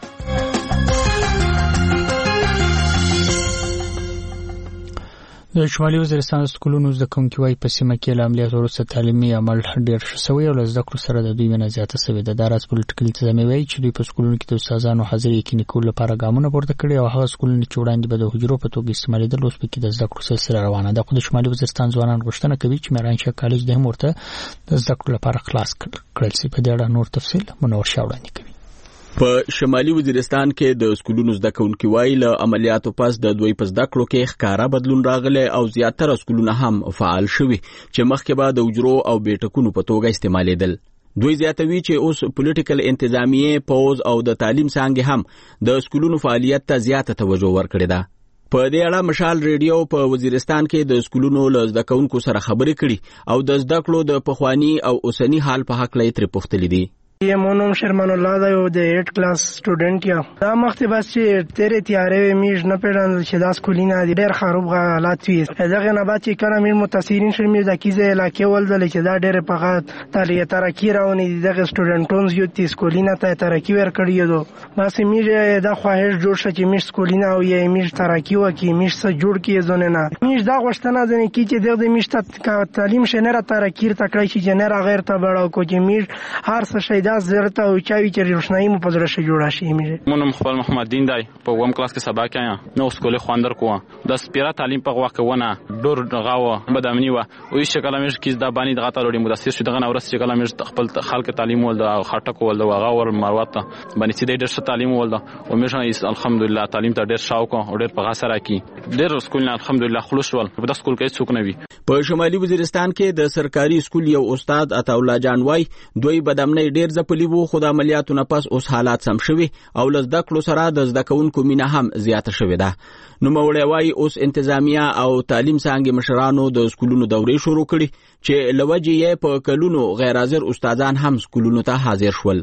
د شمالي وزیرستان سکولونو زده کوونکي وايي په سیمه کې له عملیاتو وروسته تعلیمي عمل ډېر ښه سوی او له زده کړو سره د دوی مینه زیاته سوې ده. دا راز پولیټیکل انتظامیه وايي چې دوی په سکولونو کې د استادانو حاضري یقیني کولو لپاره ګامونه پورته کړي او هغه سکولونه چې وړاندې به د حجرو په توګه استعمالېدل اوس پکې د زده کړو سلسله روانه ده. خو د شمالي وزیرستان ځوانان غوښتنه کوي چې میرانشاه کالج د هم ورته د زده کړو لپاره خلاص کړل شي. په دې اړه نور تفصیل منور شاه وړاندې کوي. په شمالي وزیرستان کې د سکولونو زده کوونکي وايي له عملیاتو پس د دوی په زده کړو کې ښکارا بدلون راغلی او زیاتره سکولونه هم فعال شوي چې مخکې به د حجرو او بیټکونو په توګه استعمالېدل. دوی زیاتوي چې اوس پولیټیکل انتظامیه، پوز او د تعلیم څانګې هم د سکولونو فعالیت ته زیاته توجه ورکړې ده. په دې اړه مشال ریډیو په وزیرستان کې د سکولونو له زده کوونکو سره خبرې کړي او د زده کړو د پخوانی او اوسنی حال په حق لې ترې پوښتلې دي. مونږ شرمان الله دا یو د 8 کلاس سټوډنټ یم. دا مخته بس چې تیرې تیارې میش نه پیژندل چې دا سکولینه ډېر خراب حالات وي. دغه نه بعد چې کله مې متاثرین شوم د کیزه علاقې ولدل چې دا ډېر په تعلیمي ترقی راونی دغه سټوډنټونز یو تی سکولینه ته ترقی ورکړی دو. بس مې دا خواهش جوړ شو چې میش سکولینه او یې میش ترقی وکي، میش سره جوړ کی زونه نه. میش دا غوښتنه ده چې دغه میش ته تعلیم شنه ترقی تکړه شي چې نه غیر ته بڑاو کو چې میش هر څه شي دا زرته او چاوي چې روشنايي مو په زړه شي جوړه شي. مونږ خپل محمد دین دی په وم کلاس کې سبا کې نو سکول خواندر کوه د سپیرا تعلیم په وخت ونه ډور غاوه بدامنی و او هیڅ کله مې کیز دا باندې دغه تلوري مدرسې شو دغه اورس چې کله مې خپل خلک تعلیم ول د خټک ول د غاور مروت باندې چې ډېر څه تعلیم ول او مې الحمدلله تعلیم ته ډېر شاوق او ډېر په غاسره کې ډېر سکول نه الحمدلله خلوص ول په د سکول کې څوک نه وي. په شمالي وزیرستان کې د سرکاري سکول یو استاد عطاالله جان وای دوی بدامنی ډېر ځپلی وو خو د عملیاتو نه پس اوس حالات سم شوي او له زده کړو سره د زده کوونکو مینه هم زیاته شوې ده. نوموړی وایي اوس انتظامیه او تعلیم څانګې مشرانو د سکولونو دورې شروع کړي چې له وجې یې په کلونو غیر حاضر استادان هم سکولونو ته حاضر شول.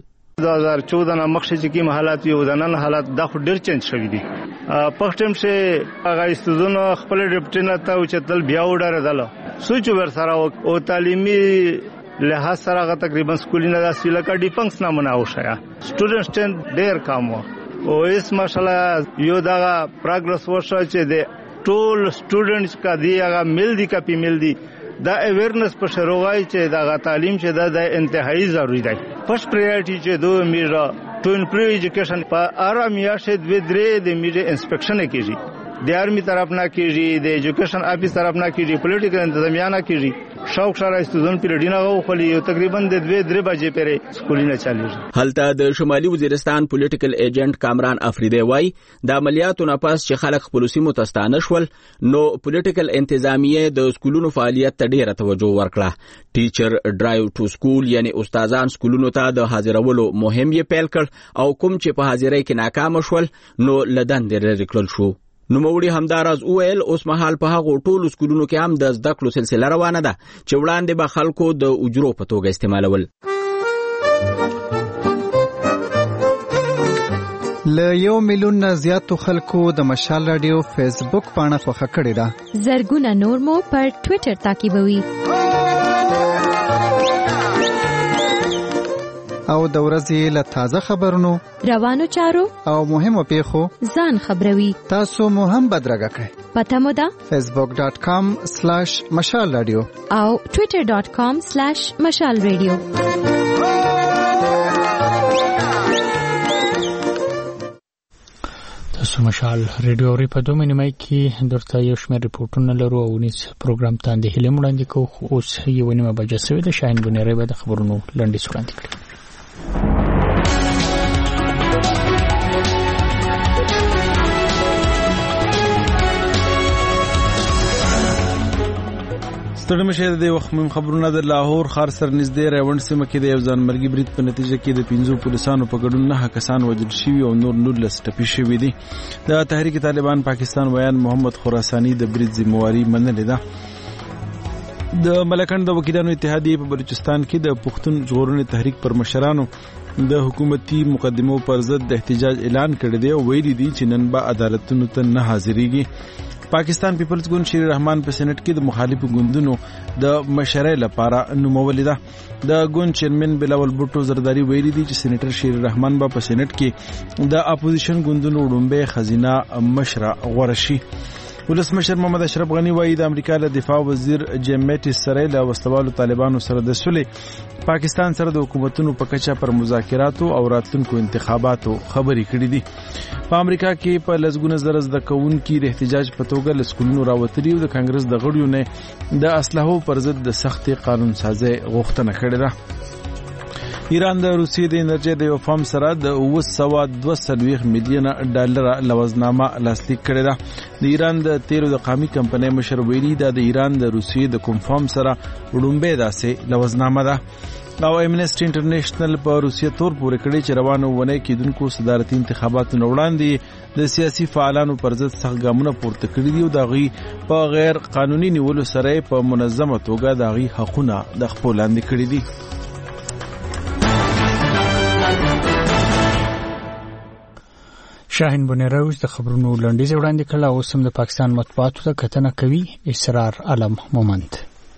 2014 نه مخکې چې کوم حالات یو د نن حالات دا خو ډېر چینج شوي دي. په ټیم چې هغه استادونو خپل ډیپټینه ته اوچتل بیا وډارېدل سوچ ور سره او تعلیمي لحاظ سره هغه تقریبا سکولینه داسې لکه ډیفنس نه مناو شیا سټوډنټ سټند ډېر کم او اس ماشاءالله یو دا پروګرس وشو چې د ټول سټوډنټس کا دی هغه مل دی کپی مل دی دا اویرنس په شروعای چې دا تعلیم چې د انتهایی ضروری دی. فرست پرایورټی چې دوه میرا ټو امپلوی ایجوکیشن په ارامیا شه د درې د میډه انسپیکشن کیږي د آرمی طرف نه کیږي د ایجوکیشن افیس طرف نه کیږي پولیټیکل انتظامیه نه کیږي شوق سره استودون پیریډینه غوخلی یو تقریبا د 2-3 بجې پرې سکولینه چالیږي. هلته د شمالي وزیرستان پولیټیکل ایجنټ کامران افریدی وای د عملیاتو نه پس چې خلک خپل سیمو ته ستانه شول نو پولیټیکل انتظامیه د سکولونو فعالیت ته ډیره توجه ورکړه. ټیچر ډرایو ټو سکول یعنی استادان سکولونو ته د حاضرولو مهم یې پیل کړ او کوم چې په حاضرۍ کې ناکام شول نو لدن لري کړل شو. نوموړي همداراز اویل اوس مهال په هغو ټولو سکولونو کې هم د زده کړو سلسله روانه ده چې وړاندې به خلکو د اجرو په توګه استعمالول. له 1 میلیون نه زیاتو خلکو د مشال رادیو فیسبوک پاڼه خوښه کړې ده. زرګونه نور مو پر ټوئیټر تعقیبوي. او د ورځې له تازه خبرونو، روانو چارو او مهمو پیښو ځان خبروي. تاسو مو هم بدرګه کړئ. پته مو ده facebook.com/مشال رادیو او twitter.com/مشال رادیو. تاسو مشال رادیو ری په 2 نیمه کې درته یو شمېر ریپورتونه لرو او نس پروګرام ته د هلم وړاندې کوو. اوس یو نیمه بجې سوي د شاهین بنيري به د خبرونو لنډیز وړاندې کړي. ستړي مشه د وخت مهم خبرونه د لاهور ښار سره نږدې ریوند سیمه کې د یو ځانمرګي برید په نتیجه کې د 15 پولیسانو په ګډون 9 کسان وژل شوي او نور 19 ټپي شوي دي. د تحریک طالبان پاکستان ویان محمد خراساني د برید ذمہواری منلې ده. د ملکند د وکیلانو اتحادیه په بلوچستان کې د پښتون ژغورنې تحریک پر مشرانو د حکومتي مقدمو پر ضد د احتجاج اعلان کړی دی او ویلي دي چې نن به عدالتونو ته نه حاضرېږي. پاکستان پیپلز ګوند شیر رحمان په سېنات کې د مخالفو ګوندونو د مشرۍ لپاره نومولې ده. د ګوند چیرمن بلاول بوټو زرداری ویلي دي چې سېنیټر شیر رحمان به په سېنات کې د اپوزیشن ګوندونو وړاندې خزینه مشره غوړه شي. ولسمشر محمد اشرف غنی وایي د امریکا له دفاع وزیر جیم میټیس سره له وسلوالو طالبانو سره د صلح پاکستان سره د حکومتونو په کچه پر مذاکراتو او راتلونکو انتخاباتو خبرې کړې دي. په امریکا کې په لسګونه زره زده کوونکي د احتجاج په توګه له سکولونو راوتلي او د کانګرس د غړیو نه د اسلحو پر ضد د سختې قانون سازي غوښتنه کړې ده. ایران د روسیې د انرژي د یو فارم سره د 922 میلیون ډالر لوزنامه لاسلیک کړې ده. د ایران د تیلو د قومي کمپنۍ مشر ویلي دا د ایران د روسیې د کوم فارم سره وړاندې داسې لوزنامه ده. او امنیسټي انټرنیشنل په روسیې تور پورې کړی چې روانو ونې کېدونکو صدارتي انتخاباتو وړاندې د سیاسي فعالانو پر ضد سخت ګامونه پورته کړي دي او د غي په غیر قانوني نیولو سره په منظمه توګه د غي حقونه د خپل لاندې کړي دي. شاهین بنيري د خبرونو لنډیز وړاندې کړل او سم د پاکستان مطبوعاتو ته کتنه کوي اسرار علم مومند.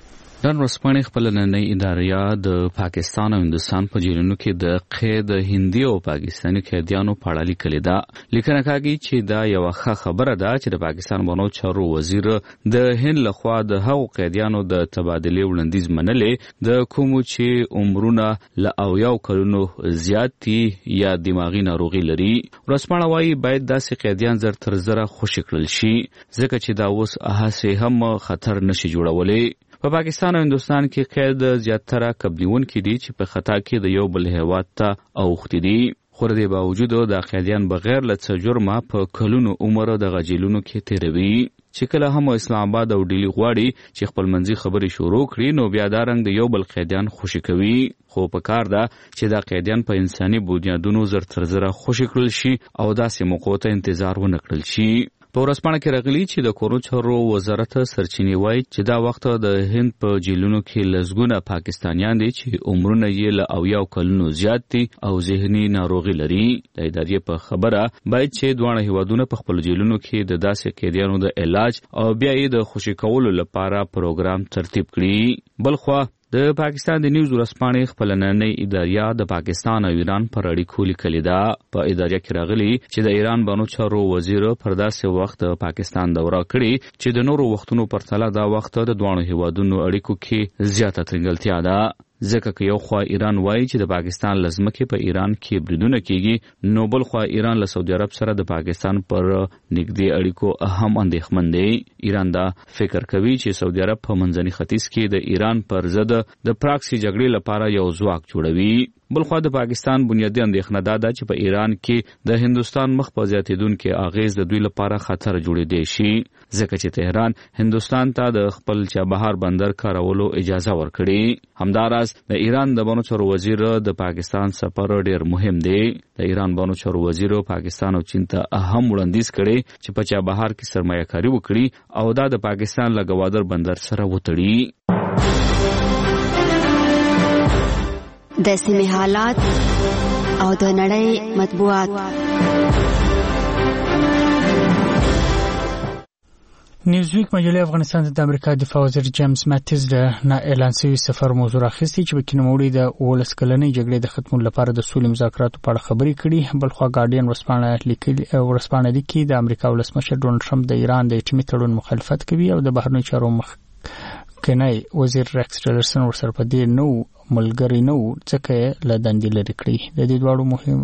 نن ورځپاڼې خپل نننۍ اداریه د پاکستان او هندستان په جیلونو کې د قید هندي او پاکستاني قیدیانو په اړه لیکلې ده. لیکنه کوي چې دا یو ښه خبره ده چې د پاکستان بانو چارو وزیر د هند لخوا د هغو قیدیانو د تبادلې وړاندیز منلې د کومو چې عمرونه له 90 کلونو زیات دي یا دماغي ناروغي لري. ورځپاڼه وايي باید داسې قیدیان زر تر زره خوشي کړل شي ځکه چې دا اوس هڅې هم خطر نشي جوړولې. په پاکستان او هندستان کې قید زیاتره قبلیونکي دي چې په خطا کې د یو بل هیواد ته اوښتي دي. خو د دې باوجود د قیدیان بغیر له څه جرمه په کلونو عمر د غجیلونو کې تیروي چې کله هم اسلام آباد او ډیلی غواړي چې خپل منځي خبرې شروع کړي نو بیا دا رنګ د یو بل قیدیان خوشي کوي. خو په کار ده چې دا قیدیان په انساني بنیادونو زر تر زره خوشي کړل شي او داسې موقعو ته انتظار ونه کړل شي. په ورځپاڼه کې راغلي چې د کورونو چارو وزارت سرچینې وایي چې دا وخت د هند په جیلونو کې لسګونه پاکستانیان دي چې عمرونه یې له 90 کلونو زیات دي او ذهني ناروغي لري. د ادارې په خبره باید چې دوه هیوادونه په خپل جیلونو کې د داسې قیدیانو د علاج او بیا یې د خوشي کولو لپاره پروګرام ترتیب کړي. بلخوا د پاکستان د نیوز ورځپاڼې خپل نننۍ اداریه د پاکستان او ایران پر اړیکو لیکلې ده. په اداریه کې راغلي چې د ایران بانو چارو وزیر پر داسې وخت پاکستان دوره کړي چې د نورو وختونو پرتله دا وخت د دوه هیوادونو اړیکو کې زیاته ترنګلتیا ده. ځکه که یو خوا ایران وایي چې د پاکستان لزمکه په ایران کې بریدونه کیږي نو بل خوا ایران له سعودي عرب سره د پاکستان پر نږدې اړیکو هم اندېښمن دی. ایران دا فکر کوي چې سعودي عرب په منځني ختیځ کې د ایران پر ضد د پراکسي جګړې لپاره یو ځواک جوړوي. بلخوا د پاکستان بنیادی اندېښنه ده چې په ایران کې د هندستان مخ په زیاتېدونکو اغیز د دوی لپاره خطر جوړېدای شي ځکه چې تهران هندستان ته د خپل چابهار بندر کارولو اجازه ورکړي. همداراز د ایران د بانو چارو وزیر د پاکستان سفر ډېر مهم دی. د ایران بانو چارو وزیر پاکستان او چین ته اهم وړاندیز کړي چې په چابهار کې سرمایه‌کاري وکړي او دا د پاکستان له ګوادر بندر سره وتړي. د سیمې حالات او د نړۍ مطبوعات. نیوزویک مجله افغانستان د امریکا دفاع وزیر جیمز ماتیز د نه اعلان شوی سفر موضوع راخیستي چې په کینموړي د 18 کلنې جګړې د ختمولو لپاره د سولې مذاکراتو په اړه خبرې کړي. بلخوا ګارډین ورسپانه لیکي د امریکا ولسمشر ډونالد ټرمپ د ایران د اټومي تړون مخالفت کوي او د بهرنیو چارو مخکنی وزیر ریکس ټیلرسن ورسره په دې نو ملګری نو ځکه له دندې لري کړی. د دې دواړو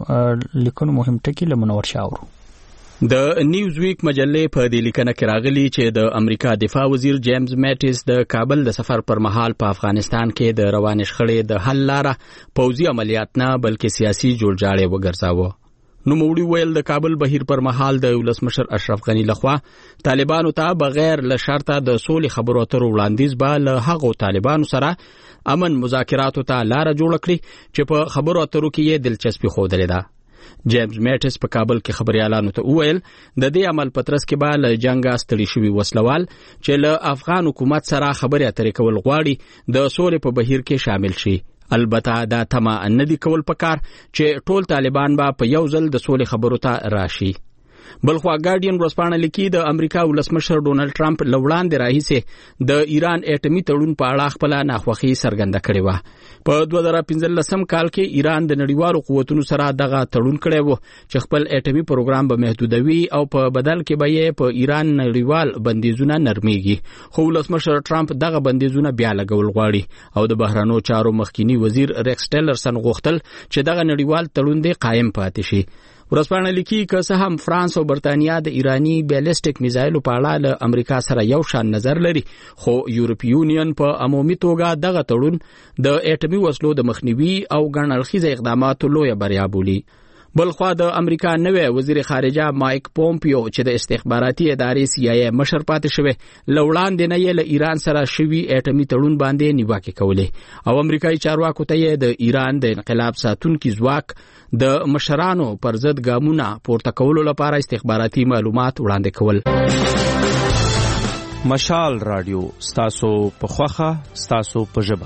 مهم ټکي له منور شاورو. د نیوزویک مجلې په دې لیکنه کې راغلي چې د امریکا دفاع وزیر جیمز ماتیز د کابل د سفر پر مهال په افغانستان کې د روانې شخړې د حل لاره پوځي عملیات نه بلکې سیاسي جوړجاړی وګرځاوه. نو موړي ویل د کابل بهیر پر مهال د ولسمشر اشرف غنی لخوا طالبانو ته بغیر له شرطه د سولې خبرو اترو وړاندیز به له هغو طالبانو سره امن مذاکراتو ته لاره جوړ کړي چې په خبرو اترو کې یې دلچسپي ښودلې ده. جیمز ماتیز په کابل کې خبريالانو ته وویل د دې عمل پترس کې به له جنگه ستړي شوي وسلوال چې له افغان حکومت سره خبرې اترې کول غواړي د سولې په بهیر کې شامل شي. البته دا تمه نه دي کول پکار چې ټول طالبان به په یو ځل د سولې خبرو ته راشي. بلخوا ګارډین ورسپانه لیکي د امریکا ولسمشر ډونالد ټرمپ لوړاندې راهیسه د ایران اټومي تړون په اړه خپل ناخوښي څرګنده کړې و. په 2015 کال کې ایران د نړیوالو قوتونو سره دغه تړون کړی و چې خپل اټومي پروګرام به محدودوي او په بدل کې به یې په ایران نړیوال بندیزونه نرميږي. خو ولسمشر ټرمپ دغه بندیزونه بیا لګول غواړي او د بهرنیو چارو مخکنی وزیر ریکس ټیلرسن غوښتل چې دغه نړیوال تړون دې قائم پاتې شي. ورسپانه لیکي که څه هم فرانس او برتانیا د ایرانی بیلسټیک میزایلو په اړه له امریکا سره یو شان نظر لري، خو یورپی یونین په عمومي توګه دغه تړون د اټومي وسلو د مخنیوي او ګڼلخیزه اقداماتو لویه بریا بولي. بلخوا د امریکا نوې وزیر خارجه مایک پومپیو چې د استخباراتي ادارې CIA مشر پاتې شوی لوړاندې نه یې له ایران سره شوی اټومي تړون باندې نیوکه کولې او امریکایي چارواکو ته یې د ایران د انقلاب ساتونکي ځواک د مشرانو پر ضد ګامونه پورته کولو لپاره استخباراتي معلومات وړاندې کول. مشال رادیو ستاسو په خوخه ستاسو په ژبه.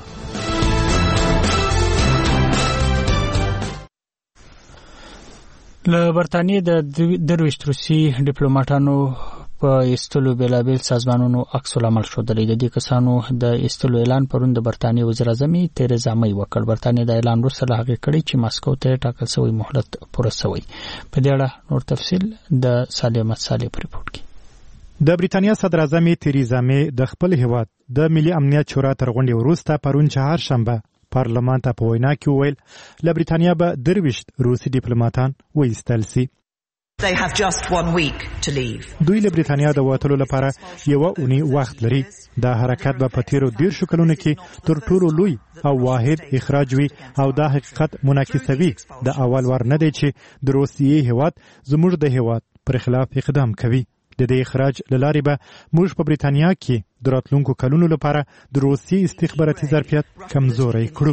له برتانیې د 23 روسي ډیپلوماټانو په استلو بلابل سازمانونو عکس العمل شودلې. د دې کسانو د استلو اعلان پرون د برتانیې وزیر اعظم تیریزا مې وکړ. برتانیې د اعلان وروسته هغه کړی چې ماسکو ته ټاکل شوی مهلت پوره شوی. په دې اړه نور تفصيل د سالم صالح په ریپورت کې. د بریټانیا صدر اعظم تیریزا مې د خپل هیواد د ملي امنیت شورا تر غونډې وروسته پرون چهارشنبه پارلمان ته په وینا کې وویل له بریټانیا به 23 روسي ډیپلوماټان وایستل شي. They have just 1 week to leave. دوی له بریټانیا د وټلو لپاره یو اونۍ وخت لري. دا حرکت به په تیرو 10 کلونو کې تر ټولو لوی او واحد اخراج وي او دا حقیقت منعکسوي د اول ور نه دی چې د روسیې هیواد زموږ د هیواد پر خلاف اقدام کوي. د دې اخراج لارې به موږ په بریټانیا کې د راتلونکو کلونو لپاره د روسیې استخباراتي ظرفیت کمزوري کړو.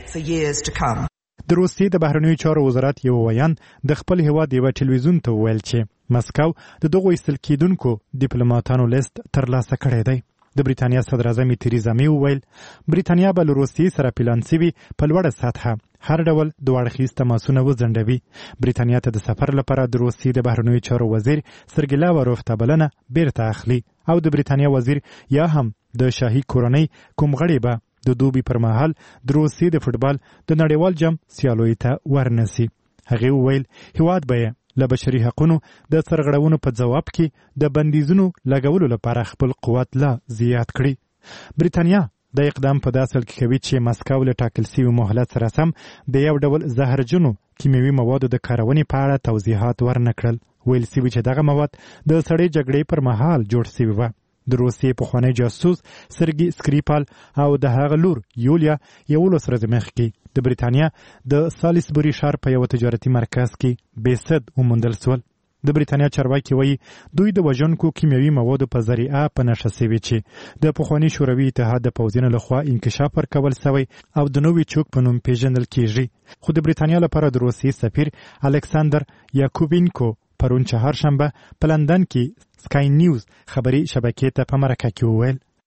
د روسیې د بهرنیو چارو وزارت یو ویان د خپل هیواد یو ټلویزیون ته ویل چې مسکو د دغو ایستل کېدونکو ډیپلوماټانو لیست ترلاسه کړی دی. د بریټانیا صدر اعظم تیریزا مې وویل برېټانیا به له روسیې سره پلان شوي په لوړه سطحه هر ډول دوه اړخیز تماسونه وځنډوي. برېټانیا ته د سفر لپاره د روسیې د بهرنیو چارو وزیر سرګی لاوروف ته بلنه بیرته اخلي او د برېټانیا وزیر یا هم د شاهي کورنۍ کوم غړي به د دوبي پر مهال د روسیې د فوټبال د نړیوال جام سیالیو ته ورنسي. هغه وویل هیواد به له بشري حقوقو د سرغړونو په جواب کې د بندیزونو لګولو لپاره خپل قوت لا زیات کړي. برېټانیا د اقدام په داسل کې کوي چې مسکو له ټاکل شوي مهلت سره سم د یو ډول زهرجنو کیمیاوي موادو د کارونې په اړه توضیحات ورنکړل. ویل شوي چې دغه مواد د سړې جګړې پر مهال جوړ شوي وو. د روسیې پخوانی جاسوس سرګي سکریپال او د هغه لور یولیا 11 ورځې مخکې د برېټانیا د سالیسبوري ښار په یو تجارتي مرکز کې بېسد وموندل شول. د برېټانیا چارواکي وایي دوی د وژونکو کیمیاوي موادو په ذریعه په نښه شوي چې د پخواني شوروي اتحاد د پوځیانو لخوا انکشاف ورکول شوی او د نوي چوک په نوم پیژندل کیږي. خو د برېټانیا لپاره د روسیې سفیر الکساندر یاکوبینکو پرون چهارشنبه په لندن کې سکای نیوز خبري شبکې ته په مرکه کې وویل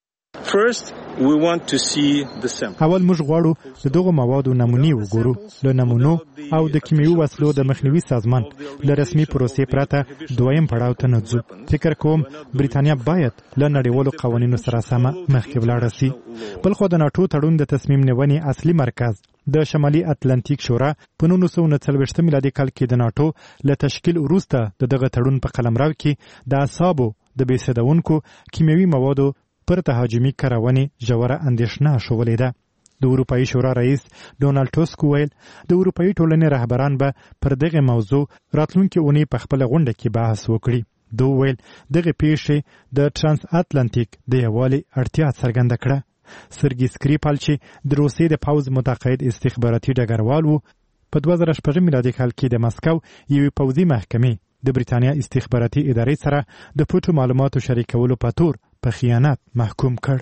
اول موږ غواړو د دغو موادو نمونې وګورو. له نمونو او د کیمیاوي وسلو د مخنیوي سازمان له رسمي پروسې پرته دویم پړاو ته نه ځو. فکر کوم بریتانیا باید له نړیوالو قوانینو سره سمه مخکې ولاړه شي. بلخو د ناټو تړون د تصمیم نیونې اصلي مرکز د شمالي اتلانتیک شورا په 1940 میلادي کال کې د ناټو له تشکیل وروسته دغه تړون په قلمرو کې د اعصابو د بېسدونکو کیمیاوي موادو پر تهاجمي کارونې ژوره اندېښنه شولې ده. د اروپایي شورا رئیس ډونالډ ټسک ویل د اروپایي ټولنې رهبران به پر دغه موضوع راتلونکي اونۍ په خپله غونډه کې بحث وکړي. دوی ویل دغه پیښې د ترانس اتلانتیک د یووالي اړتیا څرګنده کړه. سرګي سکریپال چې د روسیې د پوځ متقاعد استخباراتي ډګروال و، په 2006 میلادي کال کې د مسکو یوې پوځي محکمې د بریتانیا استخباراتي ادارې سره د پټو معلوماتو شریکولو په تور په خیانت محکوم کړ.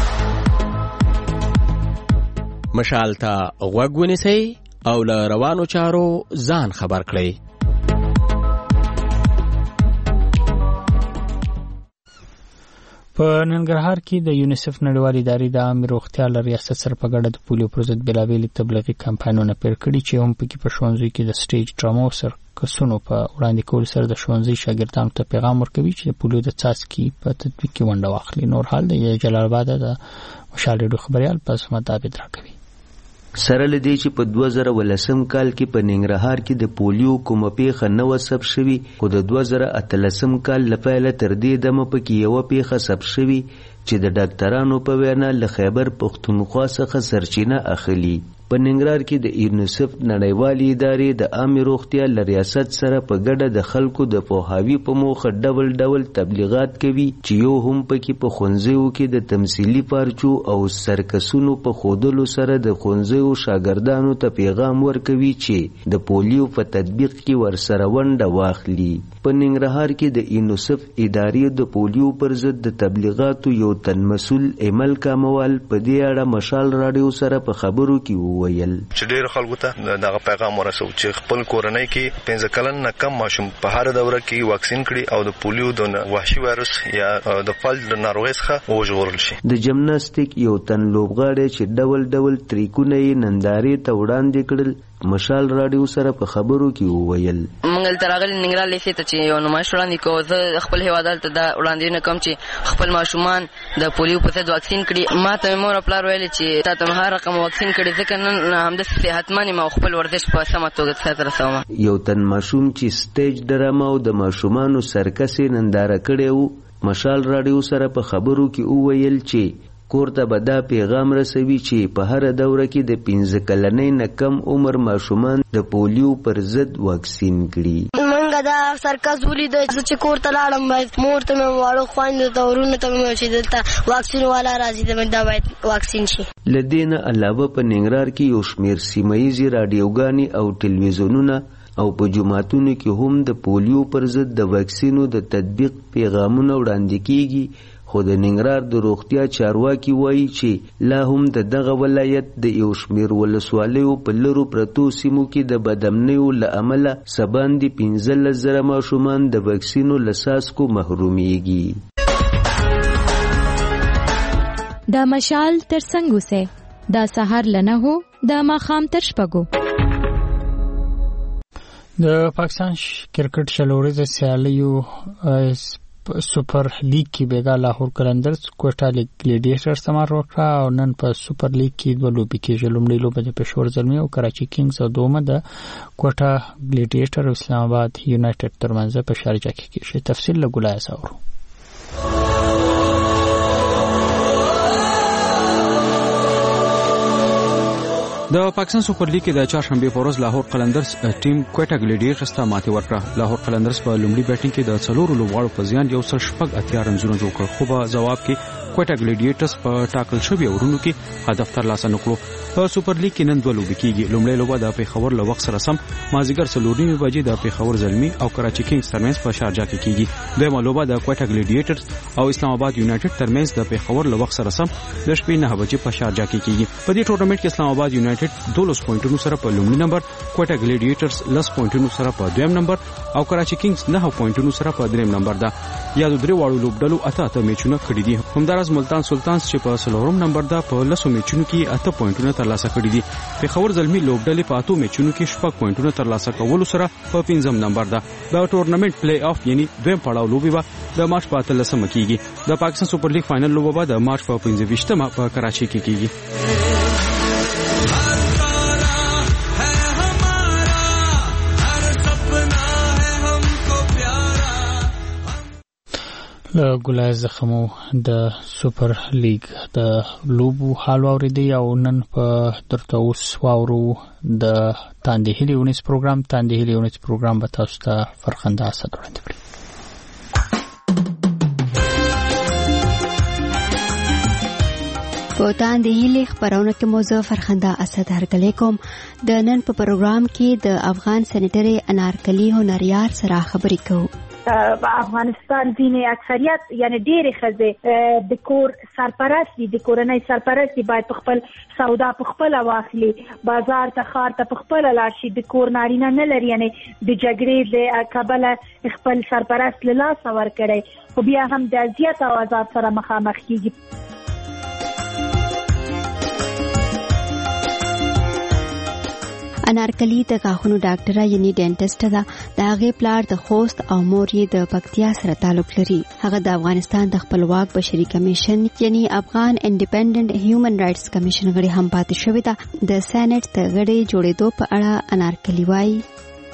مشال ته غوږ ونیسئ او له روانو چارو ځان خبر کړئ. په ننګرهار کې د یونیسف نړیوال ادارې د عامه روغتیا له ریاست سره په ګډه د پولیو پر ضد بېلابېلې تبلیغي کمپاینونه پیل کړي چې هم پکې په ښوونځیو کې د سټیج ډرامو سرکسونو په وړاندې کولو سره د ښوونځي شاګردانو ته پیغام ورکوي چې د پولیو د څاڅکي په تطبیق کې ونډه واخلي. نور حال د جلال آباد د مشال ریډیو خبريال پس مطابق راکوي. سره لدی چې په 2018 کال کې په ننګرهار کې د پولیو کومه پیښه نه و ثبت شوې، خو د 2018 کال لپاره تر دې دمه پکې یو پیښه ثبت شوې چې د ډاکټرانو په وینا له خیبر پښتونخوا څخه سرچینه اخلي. په ننګرهار کې د یونیسف نړیوالې ادارې د عامه روغتیا له ریاست سره په ګډه د خلکو د پوهاوي په موخه ډول ډول تبلیغات کوي چې یو هم پکې په ښوونځیو کې د تمثیلي پارچو او سرکسونو په ښودلو سره د ښوونځیو شاګردانو ته پیغام ورکوي چې د پولیو په تطبیق کې ورسره ونډه واخلي. په ننګرهار کې د یونیسف ادارې د پولیو پر ضد د تبلیغاتو یو تن مسؤل ایمل کاموال په دې اړه مشال رادیو سره په خبرو کې ویل چې ډېر خلکو ته دغه پیغام ورسو چې خپل کورنۍ کې 15 کلن نه کم ماشوم په هر دوره کې واکسین کړي او د پولیو د وحشي وایرس یا د فلج د ناروغۍ څخه وژغورل شي. د جمناستیک یو تن لوبغاړی چې ډول ډول تریکونه یې نندارې ته وړاندې کړل مشال رادیو سره په خبرو کې وویل منګل ترغل ننګرهار لیسې ته چې یو نمایش وړاندې کوو، زه خپل هیوادوالو ته دا وړاندیزونه کوم چې خپل ماشومان د پولیو په ضد واکسین کړي. ما ته مور او پلار ویل چې تاسو هر رقم واکسین کړي ځکه نن همداسې صحتمن یم او خپل ورزش په سمه توګه ترسره رسوم. یو تن ماشوم چې سټیج ډرامه او د ماشومانو سرکس ننداره کړی و مشال رادیو سره په خبرو کې وویل چې کورته به دا پیغام رسوي چې په هر دوره کې د 15 کلنۍ نه کم عمر ماشومان د پولیو پر ضد واکسین کړي. منګه دا سرکس ولید چې کورته لاړم باید مور ته مې واړو خويندو ته ورونه ته مې چې دلته واکسین والا راځي دا باید واکسین شي. لدینه علاوه په ننګرهار کې یو شمېر سیمایي رادیوګانې او ټلویزیونونه او په جماعتونو کې هم د پولیو پر ضد د واکسینو د تطبیق پیغامونه وړاندې کیږي. خو د ننګرهار د روغتیا چارواکي وایي چې لا هم دغه ولایت د یو شمېر ولسوالیو په لرو پرتو سیمو کې د بدامنیو له امله سباندې 15,000 ماشومان د واکسینو له څاڅکو محرومیږي. د مشال تر څنګ اوسئ، د سهار له 9 د ماښام تر 6. د پاکستان کرکټ شلوريزه سیالیو سپر لیگ کې بیګا لاهور قلندرز کوټا ګلیډیټرز سمار وکړه او نن په سپر لیگ کې دوه لوبې کېږي. لومړی لوبه د پېښور زلمي او کراچي کینګز او دومه د کوټا ګلیډیټر او اسلام آباد یونایټډ ترمنځ په شارجه کې کېږي. تفصیل له ګلای ساورو. د پاکستان سپر لیګ کې د چهارشنبه په ورځ لاهور قلندرز ټیم کوټا ګلیډیټرز ته ماتې ورکړه. لاهور قلندرز په لومړي بیټینګ کې د 4 لوبغاړو په زیان 1.8 رنزونه جوړ کړ، خو په جواب کې کوټا ګلیډیټرز په ټاکل شوی اورونو کې هدف ترلاسه نکړو. په سپر لیګ کې نن دوه لوبې کېږي. لومړی لوبه د پېښور له وخت سره سم مازیګر 4:30 بجې د پېښور زلمي او کراچي کینګز ترمنځ په شارجه کې کېږي. دویمه لوبه د کوټا ګلیډیټرز او اسلام آباد یونایټډ ترمنځ د پېښور له وخت سره سم د شپې 9 بجې په شارجه کې کېږي. په دې ټورنمنټ کې اسلام آباد یونایټډ 12 پوینټونو سره په لومړي نمبر، کوټا ګلیډیټرز 10 پوینټونو سره په دویم نمبر او کراچي کینګز 9 پوینټونو سره په دریم نمبر ده. یا د درې واړو لوبډلو اته میچونه کړي دي. همدارس همداراز ملتان سلطانز چې په 4 نمبر دا په 10 میچونو کې 8 پوینټونه ترلاسه کړي دي. پېښور زلمی لوبډلې په 8 میچونو کې 6 پوینټونه ترلاسه کولو سره په 5م نمبر ده. دا ټورنمنت پلی آف یعنی دویم پړاو لوبي به د مارچ په 13 کېږي. د پاکستان سپر لیګ فائنل لوبه به د مارچ په 25 په کراچي کې کېږي. له ګلای زخمو د سپر لیګ د لوبو حال اوریدي او نن په درته اوس واورو د تاندې هلي ونیس پروګرام به تاسو ته فرخنده اسد وړاندې کړي. په تاندې هلي خبرونه کې موضوع فرخنده اسد هرکلی کوم. د نن په پروګرام کې د افغان سېنیټري انارکلی هنریار سره خبرې کوو. افغانستان ځینې اکثریت یعنی ډېرې ښځې د کور سرپرست دي، د کورنۍ سرپرست دي، باید په خپل سودا په خپله واخلي، بازار ته ښار ته په خپله لاړ شي. د کور نارینه نه لري، یعنی د جګړې د کبله خپل سرپرست له لاسه ورکړی، خو بیا هم د اذیت او عذاب سره مخامخ کیږي. انارکلی د غاښونو ډاکټره یعنی ډینټسټ ده. د هغې پلار د خوست او مور یې د پکتیا سره تعلق لري. هغه د افغانستان د خپلواک بشري کمیشن یعنی افغان انډیپندنت هیومن رائټس کمیشن غړي هم پاتې شوې ده. د سېنات د غړي جوړېدو په اړه انارکلی وایي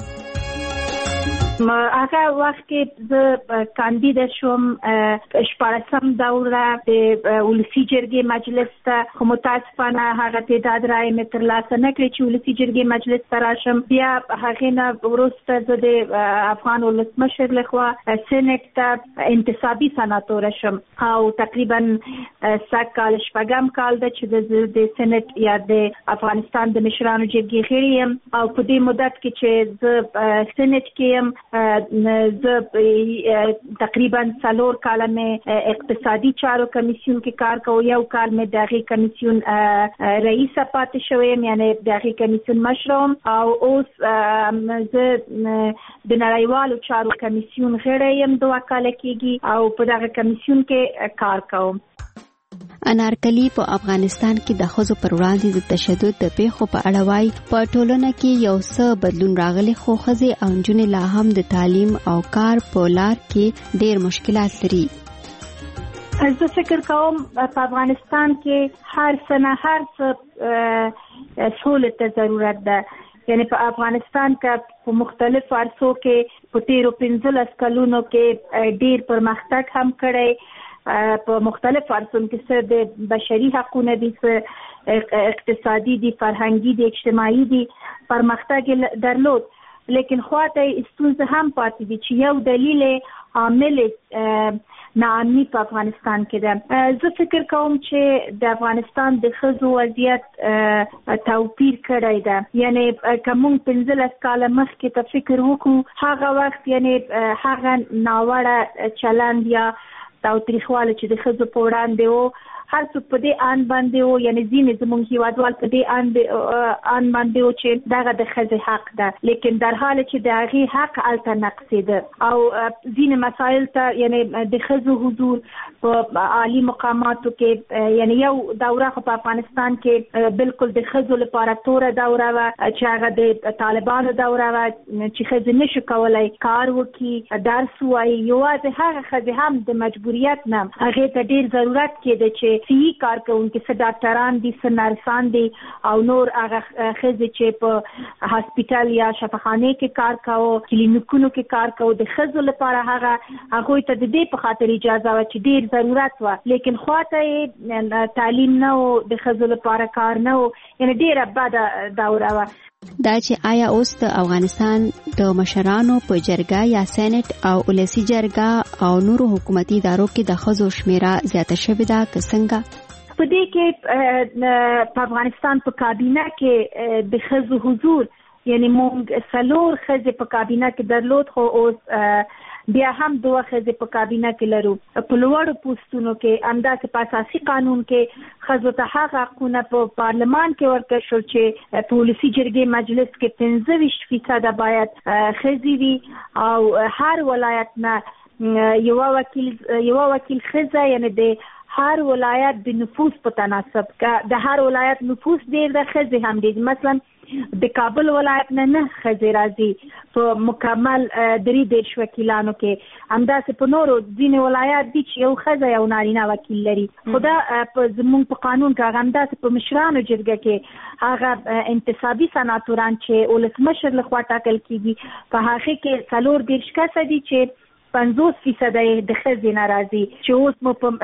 هغه وخت کې زه کاندید شوم 14م دوره د ولسی جرګې مجلس ته، خو متاسفانه هغه تعداد رای مې ترلاسه نه کړی چې ولسی جرګې مجلس ته راشم. بیا هغې نه وروسته زه د افغان ولسمشر لخوا سېنټ ته انتصابي سناتوره شم او تقریبا سږ شپږم کال ده چې د سېنټ یا د افغانستان د مشرانو جرګې غړی یم او په دې مدت کې چې زه سېنټ کې یم زه تقریبا 4 کاله مې اقتصادي چارو کمیسیون کې کار کوم، 1 کال مې د هغې کمیسیون رئیسه پاتې شوې یم، یعنی د هغې کمیسیون مشرم او اوس زه د نړیوالو چارو کمیسیون غړی یم، 2 کاله کېږي او په دغه کمیسیون کې کار کوم. انارکلی په افغانستان کې د ښځو پر وړاندې د تشدد د پیښو په اړه وایي په ټولنه کې یو څه بدلون راغلی، خو ښځې او نجونې لا هم د تعلیم او کار په لار کې ډېر مشکلات لري. زه فکر کوم په افغانستان کې هر څه سولې ته ضرورت ده. یعنی په افغانستان کې په مختلفو عرصو کې په تیرو 15 کلونو کې ډېر پرمختګ هم کړی، په مختلف عرصو کې څه د بشري حقوقو دي، څه اقتصادي دي، فرهنګي دي، اجتماعي دي، پرمختګ درلود. لیکن خواته ستونزه هم پاتې دي چې یو دلیل عامل ناامني په افغانستان کې ده. زه فکر کوم چې د افغانستان د ښځو وضعیت توپیر کړی ده. یعنی کوم 15 کاله مخکې ته فکر وکړو، هغه وخت یعنی هغه ناوړه چلند یا تاوتریخواله چې د ښځو په وړاندې و، هر څوک په دې آن باندې و، یعنی ځینې زموږ هیوادوال په دې آن باندې و چې دغه د ښځې حق ده، لیکن در حال چې د هغې حق هلته نقصېده او ځینې مسایل ته یعنی د ښځو حضور په عالي مقاماتو کې، یعنی یو دوره خو په افغانستان کې بالکل د ښځو لپاره توره دوره وه چې هغه د طالبانو دوره وه چې ښځې نشو کولی کار وکړي، درس ووایي. یوازې هغه ښځې هم د مجبوریت نه هغې ته ډېر ضرورت کېده چې صحي کارکوونکي، څه ډاکټران دي، څه نرسان دي او نور هغه ښځې چې په هاسپیټل یا شفاخانه کې کار کوو، کلینیکونو کې کار کوو، د ښځو لپاره هغوی ته د دې په خاطر اجازه وه چې ډېر ضرورت وه، لیکن خواته یې تعلیم نه و، د ښځو لپاره کار نه و، یعنی ډېره بده دوره وه. دا چې آیا اوس د افغانستان د مشرانو په جرګه یا سېنات او ولسی جرګه او نورو حکومتي ادارو کې د ښځو شمیره زیاته شوې ده که څنګه؟ په دې کې په افغانستان په کابینه کې د ښځو حضور، یعنی موږ 4 ښځې په کابینه کې درلود، خو اوس بیا هم 2 ښځې په کابینه کې لرو. په لوړو پوستونو کې همداسې په اساسي قانون کې ښځو ته هغه حقونه په پارلمان کې ورکړل شول چې په ولسي جرګې مجلس کې 25% باید ښځې وي او هر ولایت نه یو وکیل ښځه، یعنی د هر ولایت د نفوس په تناسب د هر ولایت نفوس ډیر د ښځې هم دي. مثلا د کابل ولایت نه ښځې راځي په مکمل 3 وکیلانو کې. همداسې په نورو ځینې ولایت دي چې یو ښځه یو نارینه وکیل لري. خو دا زموږ په قانون کې همداسې په مشرانو جرګه کې هغه انتصابي سناتوران چې ولسمشر لخوا ټاکل کیږي په هغه کې 4 کسه دي چې 50% د ښځې ناراضي چې اوس مو په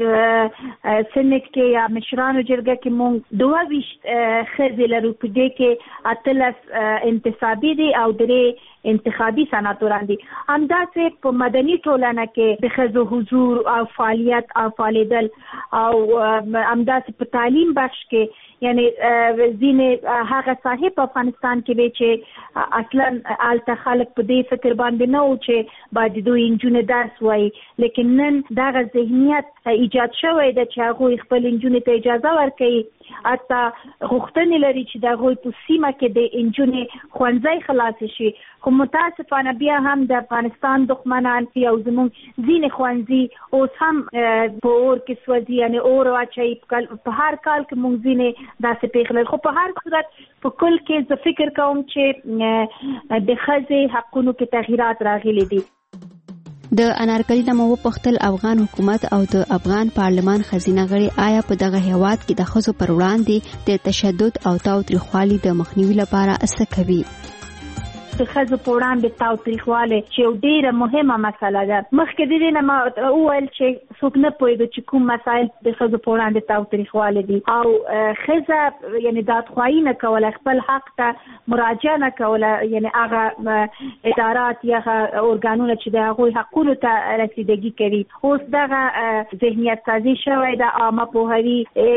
سنټ کې یا مشرانو جرګه کې مونږ 22 ښځې لرو، په دې کې 18 انتصابي دي او 3 انتخابي سناتوران دي. همداسې په مدني ټولنه کې د ښځو حضور او فعالیت او فعالیدل او همداسې په تعلیم بخش کې یعنی ځینې هغه صاحب په افغانستان کې وی چې اصلا الته خلک په دې فکر باندې نه و چې باید دوی انجونې درس وایي، لیکن نن دغه ذهنیت ایجاد شوی ده چې هغوی خپل انجونې ته اجازه ورکوي. حتی غوښتنې لري چې د هغوی په سیمه کې د انجونې ښوونځی خلاص شي. خو متاسفانه بیا هم د افغانستان دښمنان او زموږ ځینې ښوونځي اوس هم په اور کې سوځي، یعنی اور واچوي. په هر کال کې موږ ځینې داسې پیښې لرو. خو په هر صورت په کل کې زه فکر کوم چې د ښځې حقونو کې تغییرات راغلي دي. د انارګلي نه مو وپوښتل افغان حکومت او د افغان پارلمان خزینه غړي آیا په دغه هیواد کې د ښځو پر وړاندې د تشدد او تاوتریخوالي د مخنیوي لپاره څه کوي؟ د ښځو په وړاندې تاوتریخوالی چې یو ډېره مهمه مسله ده. مخکې د دې نه ما وویل چې څوک نه پوهېږي چې کوم مسایل د ښځو په وړاندې تاوتریخوالی دي او ښځه یعنی دادخواهي نه کوله، خپل حق ته مراجعه نه کوله، یعنی هغه ادارات یا هغه ارګانونه چې د هغوی حقونو ته رسیدګي کوي. اوس دغه ذهنیت سازي شوی ده، عامه پوهاوي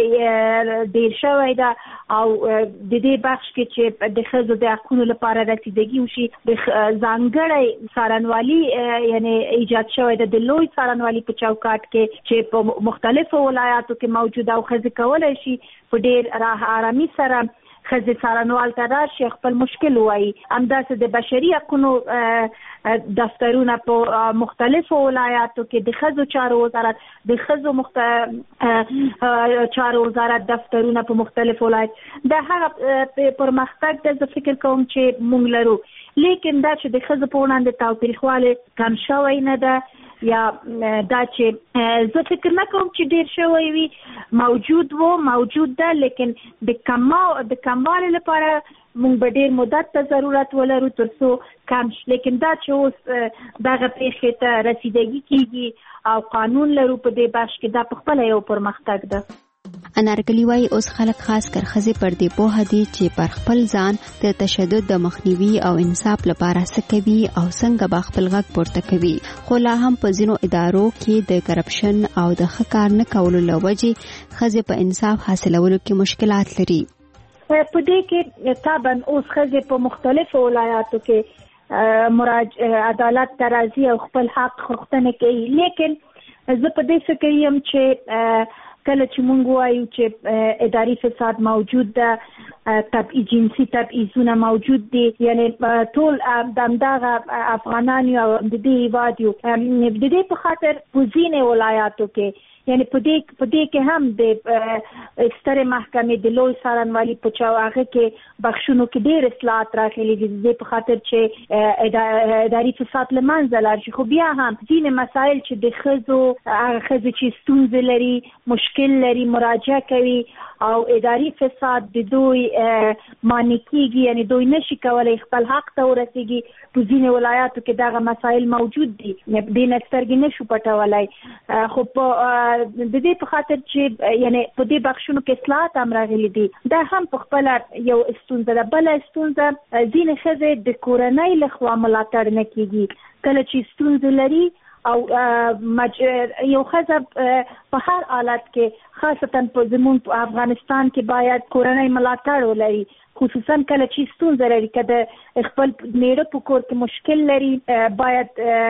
ډېر شوی ده او د دې بخش کې چې د ښځو د حقونو لپاره رسیدګي شي د ځانګړی څارنوالي یعنی ایجاد شوی د لوی څارنوالي په چوکاټ کې چې په مختلفو ولایاتو کې موجوده او ښځې کولی شي په ډېر راه آرامي سره ښځې څارنوال ته راشي خپل مشکل ووایي. همداسې د بشري حقونو دفترونه په مختلفو ولایاتو کې د ښځو چارو وزارت د ښځو چارو وزارت دفترونه په مختلفو ولایت د هغه پرمختګ د زه فکر کوم چې موږ لرو. لیکن دا چې د ښځو په وړاندې تاوتریخوالی کم شوی نه ده یا دا چې زه فکر نه کوم چې ډیر شوی وي، موجود ده، لیکن د کموالي لپاره مونږ به ډیر مدت ته ضرورت ولرو تر څو کم شي. لیکن دا چې اوس دغه پیښې ته رسیدګي کیږي او قانون لرو په دې بخش کې، دا په خپله یو پرمختګ ده. انارګلي وايي اوس خلک خاص کر ښځې پر دې پوهه دي چې پر خپل ځان د تشدد د مخنیوي او انصاف لپاره څه کوي او څنګه به خپل غږ پورته کوي. خو لا هم په ځینو ادارو کې د کرپشن او د ښه کار نه کولو له وجې ښځې په انصاف حاصلولو کې مشکلات لري. په دې کې طبعا اوس ښځې په مختلفو ولایاتو کې عدالت ته راځي او خپل حق غوښتنه کوي. لیکن زه په دې فکر یم چې کله چې مونږ وایو چې اداري فساد موجود ده، جنسي تبعیضونه موجود دي، یعنی ټول دغه افغانان او د دې هیواد یو د دې په خاطر په ځینې ولایاتو کې یعنی په دې کې هم د سترې محکمې د لوی څارنوالي په چوکاټ کې بخښونو کې ډېر اصلاحات راغلي دي د په خاطر چې اداري فساد له منځه لاړ شي. خو بیا هم ځینې مسایل چې د ښځو چې ستونزې لري، مشکل لري، مراجعه کوي او اداري فساد د دوی مانع کیږي، یعنی دوی نشي کولای خپل حق ته ورسیږي. په ځینې ولایاتو کې دغه مسایل موجود دي، دې نه سترګې نشو پټولی. خو د دې په خاطر چې یعنی په دې بخښونو کې اصلاحات هم راغلي دي، دا هم په خپله یو ستونزه ده. بله ستونزه ځینې ښځې د کورنۍ لخوا ملاتړ نه کیږي. کله چې ستونزې لري او یو ښځه په هر حالت کې خاصتا په زموږ په افغانستان کې باید کورنۍ ملاتړ ولري. خصوصا کله چې ستونزه لري که د خپل میړه په کور کې مشکل لري باید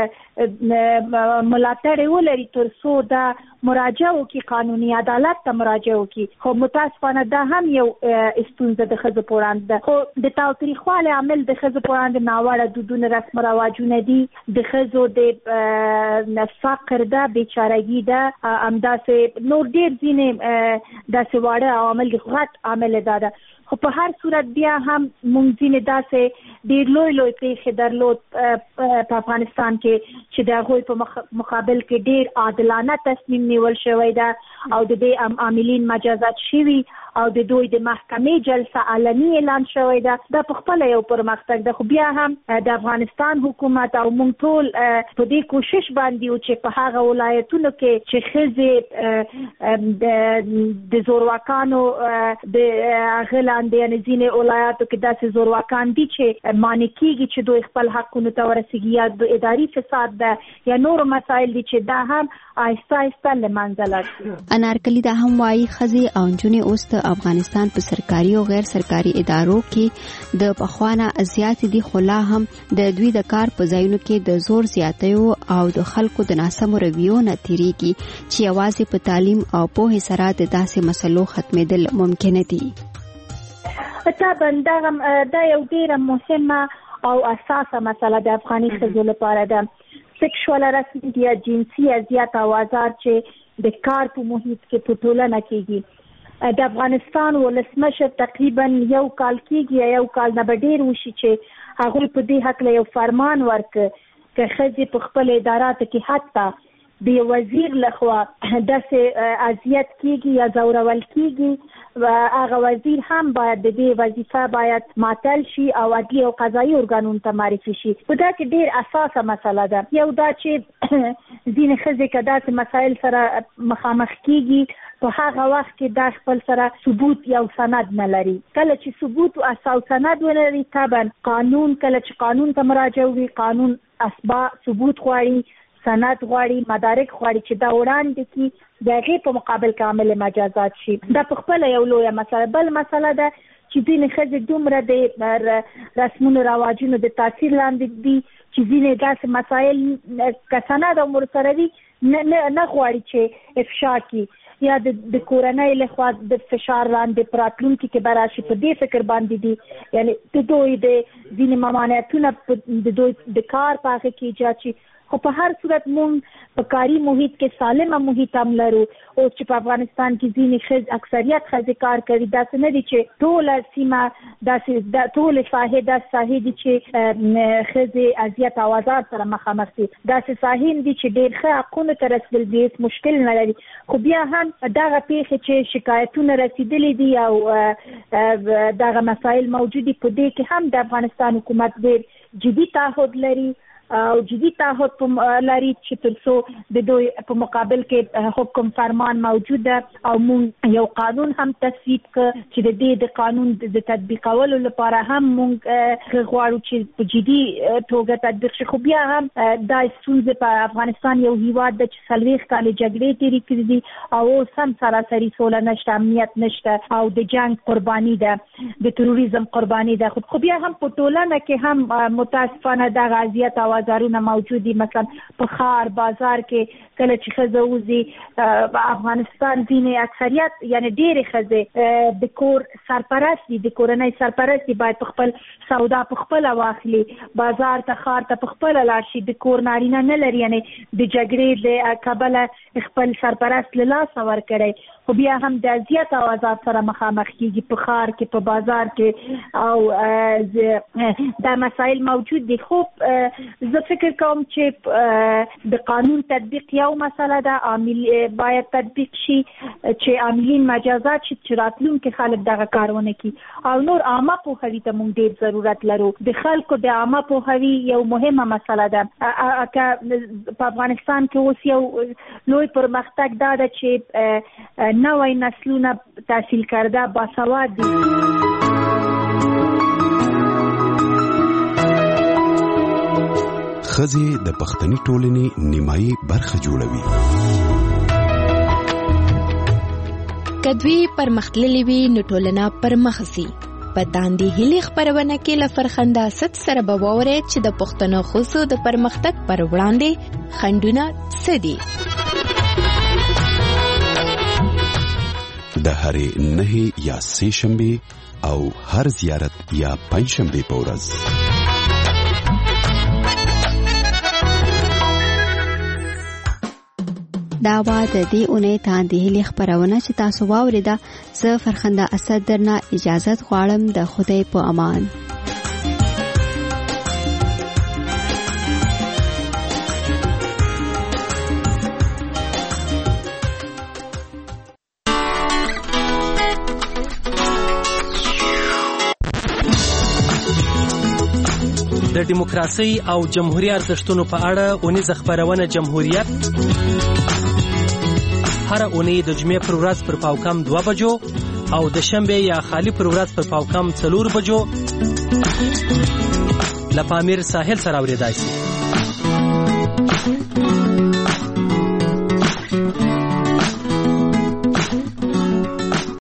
ملاتړ ولري تر څو دا مراجعه وکړي قانوني عدالت ته مراجعه وکړي. خو متاسفانه دا هم یو ستونزه د ښځو په وړاندې ده. خو د تاوتریخوالي عامل د ښځو په وړاندې ناوړه دودونه رسم رواجونه دي، د ښځو د فقر ده، بیچارګي ده، همداسې نور ډېر ځینې داسې واړه عوامل دي. غټ عامل دا ده. خو په هر صورت بیا هم مونږ ځینې داسې ډېر لوی پیښې درلود په افغانستان کې چې د هغوی په مقابل کې ډېر عادلانه تصمیم نیول شوی ده او د دې عاملین مجازات شوي او د دوی د محکمې جلسه علني اعلان شوی ده. دا په خپل یو پرمختګ ده. خو بیا هم د افغانستان حکومت او مونږ ټول په دې کوشش باندې یو چې په هغه ولایتونو کې چې ښځې د زورواکانو د هغه لاندې یعنې ځینې ولایاتو کې داسې زورواکان دي چې مانع کېږي چې دوی خپل حقونو ته ورسېږي، یا د اداري فساد ده یا نور مسایل دي چې دا هم آهسته آهسته له منځه لاړ شي. انارکلي دا هم وایي ښځې او نجونې اوس د افغانستان په سرکاري او غیر سرکاري ادارو کې د پخوانه زیاتې دي، خو لا هم د دوی د کار په ځایونو کې د زور زیاتیو او د خلکو د ناسمو رویو نه تیریږي چې یوازې په تعلیم او پوهې سره د داسې مسلو ختمېدل ممکن دي. طبعا دا یو ډیره مهمه او اساسه مسله د افغاني ښځو لپاره ده. سیکشوال هراسمنټ یا جنسي اذیت او آزار چې د کار په محیط کې په ټولنه کېږي. د افغانستان ولسمشر تقریبا یو کال کېږي، یو کال نه به ډېر وشي چې هغوی په دې هکله یو فرمان ورکړ که ښځې په خپل اداراتو کې حتی د وزیر لخوا داسې اذیت کېږي یا ځورول کېږي و هغه وزیر هم باید د دې وظیفه باید معطل شي او عدلي او قضایي ارګانونو ته معرفي شي. په دا کې ډېر اساسه مسله ده. یو دا چې ځینې ښځې که داسې مسایل سره مخامخ کېږي په هغه وخت کې دا خپل سره ثبوت یا سند نه لري. کله چې ثبوت او سند ولري طبعا قانون، کله چې قانون ته مراجعه وي، قانون اسباب ثبوت غواړي، سند غواړي، مدارک غواړي چې دا وړاندې کړي، د هغې په مقابل کې عامل مجازات شي. دا په خپله یو لویه مسله. بل مسله ده چې ځینې ښځې دومره د رسمونو رواجونو د تاثیر لاندې دي چې ځینې داسې مسایل که سند او ورسره وي نه غواړي چې افشا کړي، یا د کورنۍ لخوا د فشار لاندې په راتلونکي کې به راشي. په دې فکر باندې دي یعنې د دوی د ځینې ممانعتونه د دوی د کار په هغې کې ایجاد شي. خو په هر صورت مونږ په کاري محیط کې سالمه محیط هم لرو. اوس چې په افغانستان کې ځینې اکثریت ښځې کار کوي، داسې نه دي چې ټوله سیمه داسې ټولې ساحې داسې ساحې دي چې ښځې اذیت او آزار سره مخامخ دي. داسې ساحې دي چې ډېر ښه حقونو ته رسېدل دي، هېڅ مشکل نه لري. خو بیا هم دغه پیښې چې شکایتونه رسېدلي دي او دغه مسایل موجود دي، په دې کې هم د افغانستان حکومت ډېر جدي تعهد لري او جدي تعهد لري چې تر څو د دوی په مقابل کې حکم فرمان موجود ده او مونږ یو قانون هم تصویب کړ چې د دې د قانون د تطبیقولو لپاره هم مونږ غواړو چې په جدي توګه تطبیق شي. خو بیا هم دا ستونزې په افغانستان یو هیواد ده چې 40 کال جګړې تېرې کړې دي او اوس هم سراسري سوله نشته، امنیت نشته او د جنگ قرباني ده، د تروریزم قرباني ده. خو بیا هم په ټولنه کې هم متاسفانه دغه اذیت او آزارونه موجود دي. مثلا په ښار بازار کې کله چې ښځه وځي، افغانستان ځینې اکثریت یعنی ډېرې ښځې د کور سرپرست دي، د کورنۍ سرپرست دي، باید په خپل سودا په خپله واخلي، بازار ته ښار ته په خپله لاړ شي. د کور نارینه نه لري، یعنی د جګړې د کبله خپل سرپرست له لاسه ورکړی، خو بیا هم د اذیت او آزار سره مخامخ کېږي په ښار کې، په بازار کې او دا مسایل موجود دي. خو زه فکر کوم چې د قانون تطبیق یو مسله ده، باید تطبیق شي چې عاملین مجازات شي چې راتلونکي خلک دغه کار ونه کړي. او نور عامه پوهاوي ته موږ ډېر ضرورت لرو. د خلکو د عامه پوهاوي یو مهمه مسله ده. په افغانستان کې اوس یو لوی پرمختګ دا ده چې نوی نسلونه تحصیل کرده باسواد دي. ښځې د پښتني ټولنې نیمایي برخه جوړوي. کدوی پرمختللې وي نو ټولنه پرمخ ځي. په تاندې هلي خبرونه کې له فرخنده ست سره به واورئ چې د پښتنو ښځو د پرمختګ پر وړاندې خنډونه څه دي. د هرې 9 یا 3 شنبې او هر زیارت یا پنځشنبې په ورځ دا وا د دې اونۍ تاندې هلي خبرونه چې تاسو واوریده. زه فرخنده اسد درنه اجازه غواړم. د خدای په امان. د دیموکراسي او جمهوریت ارزښتونو په اړه اونیزه خبرونه جمهوریت هر اونۍ د جمعې پر ورځ پر پاوکم 2 بجو او د شنبه یا خالی پر ورځ پر پاوکم 4 بجو لپامیر ساحل سره اوریدای شي.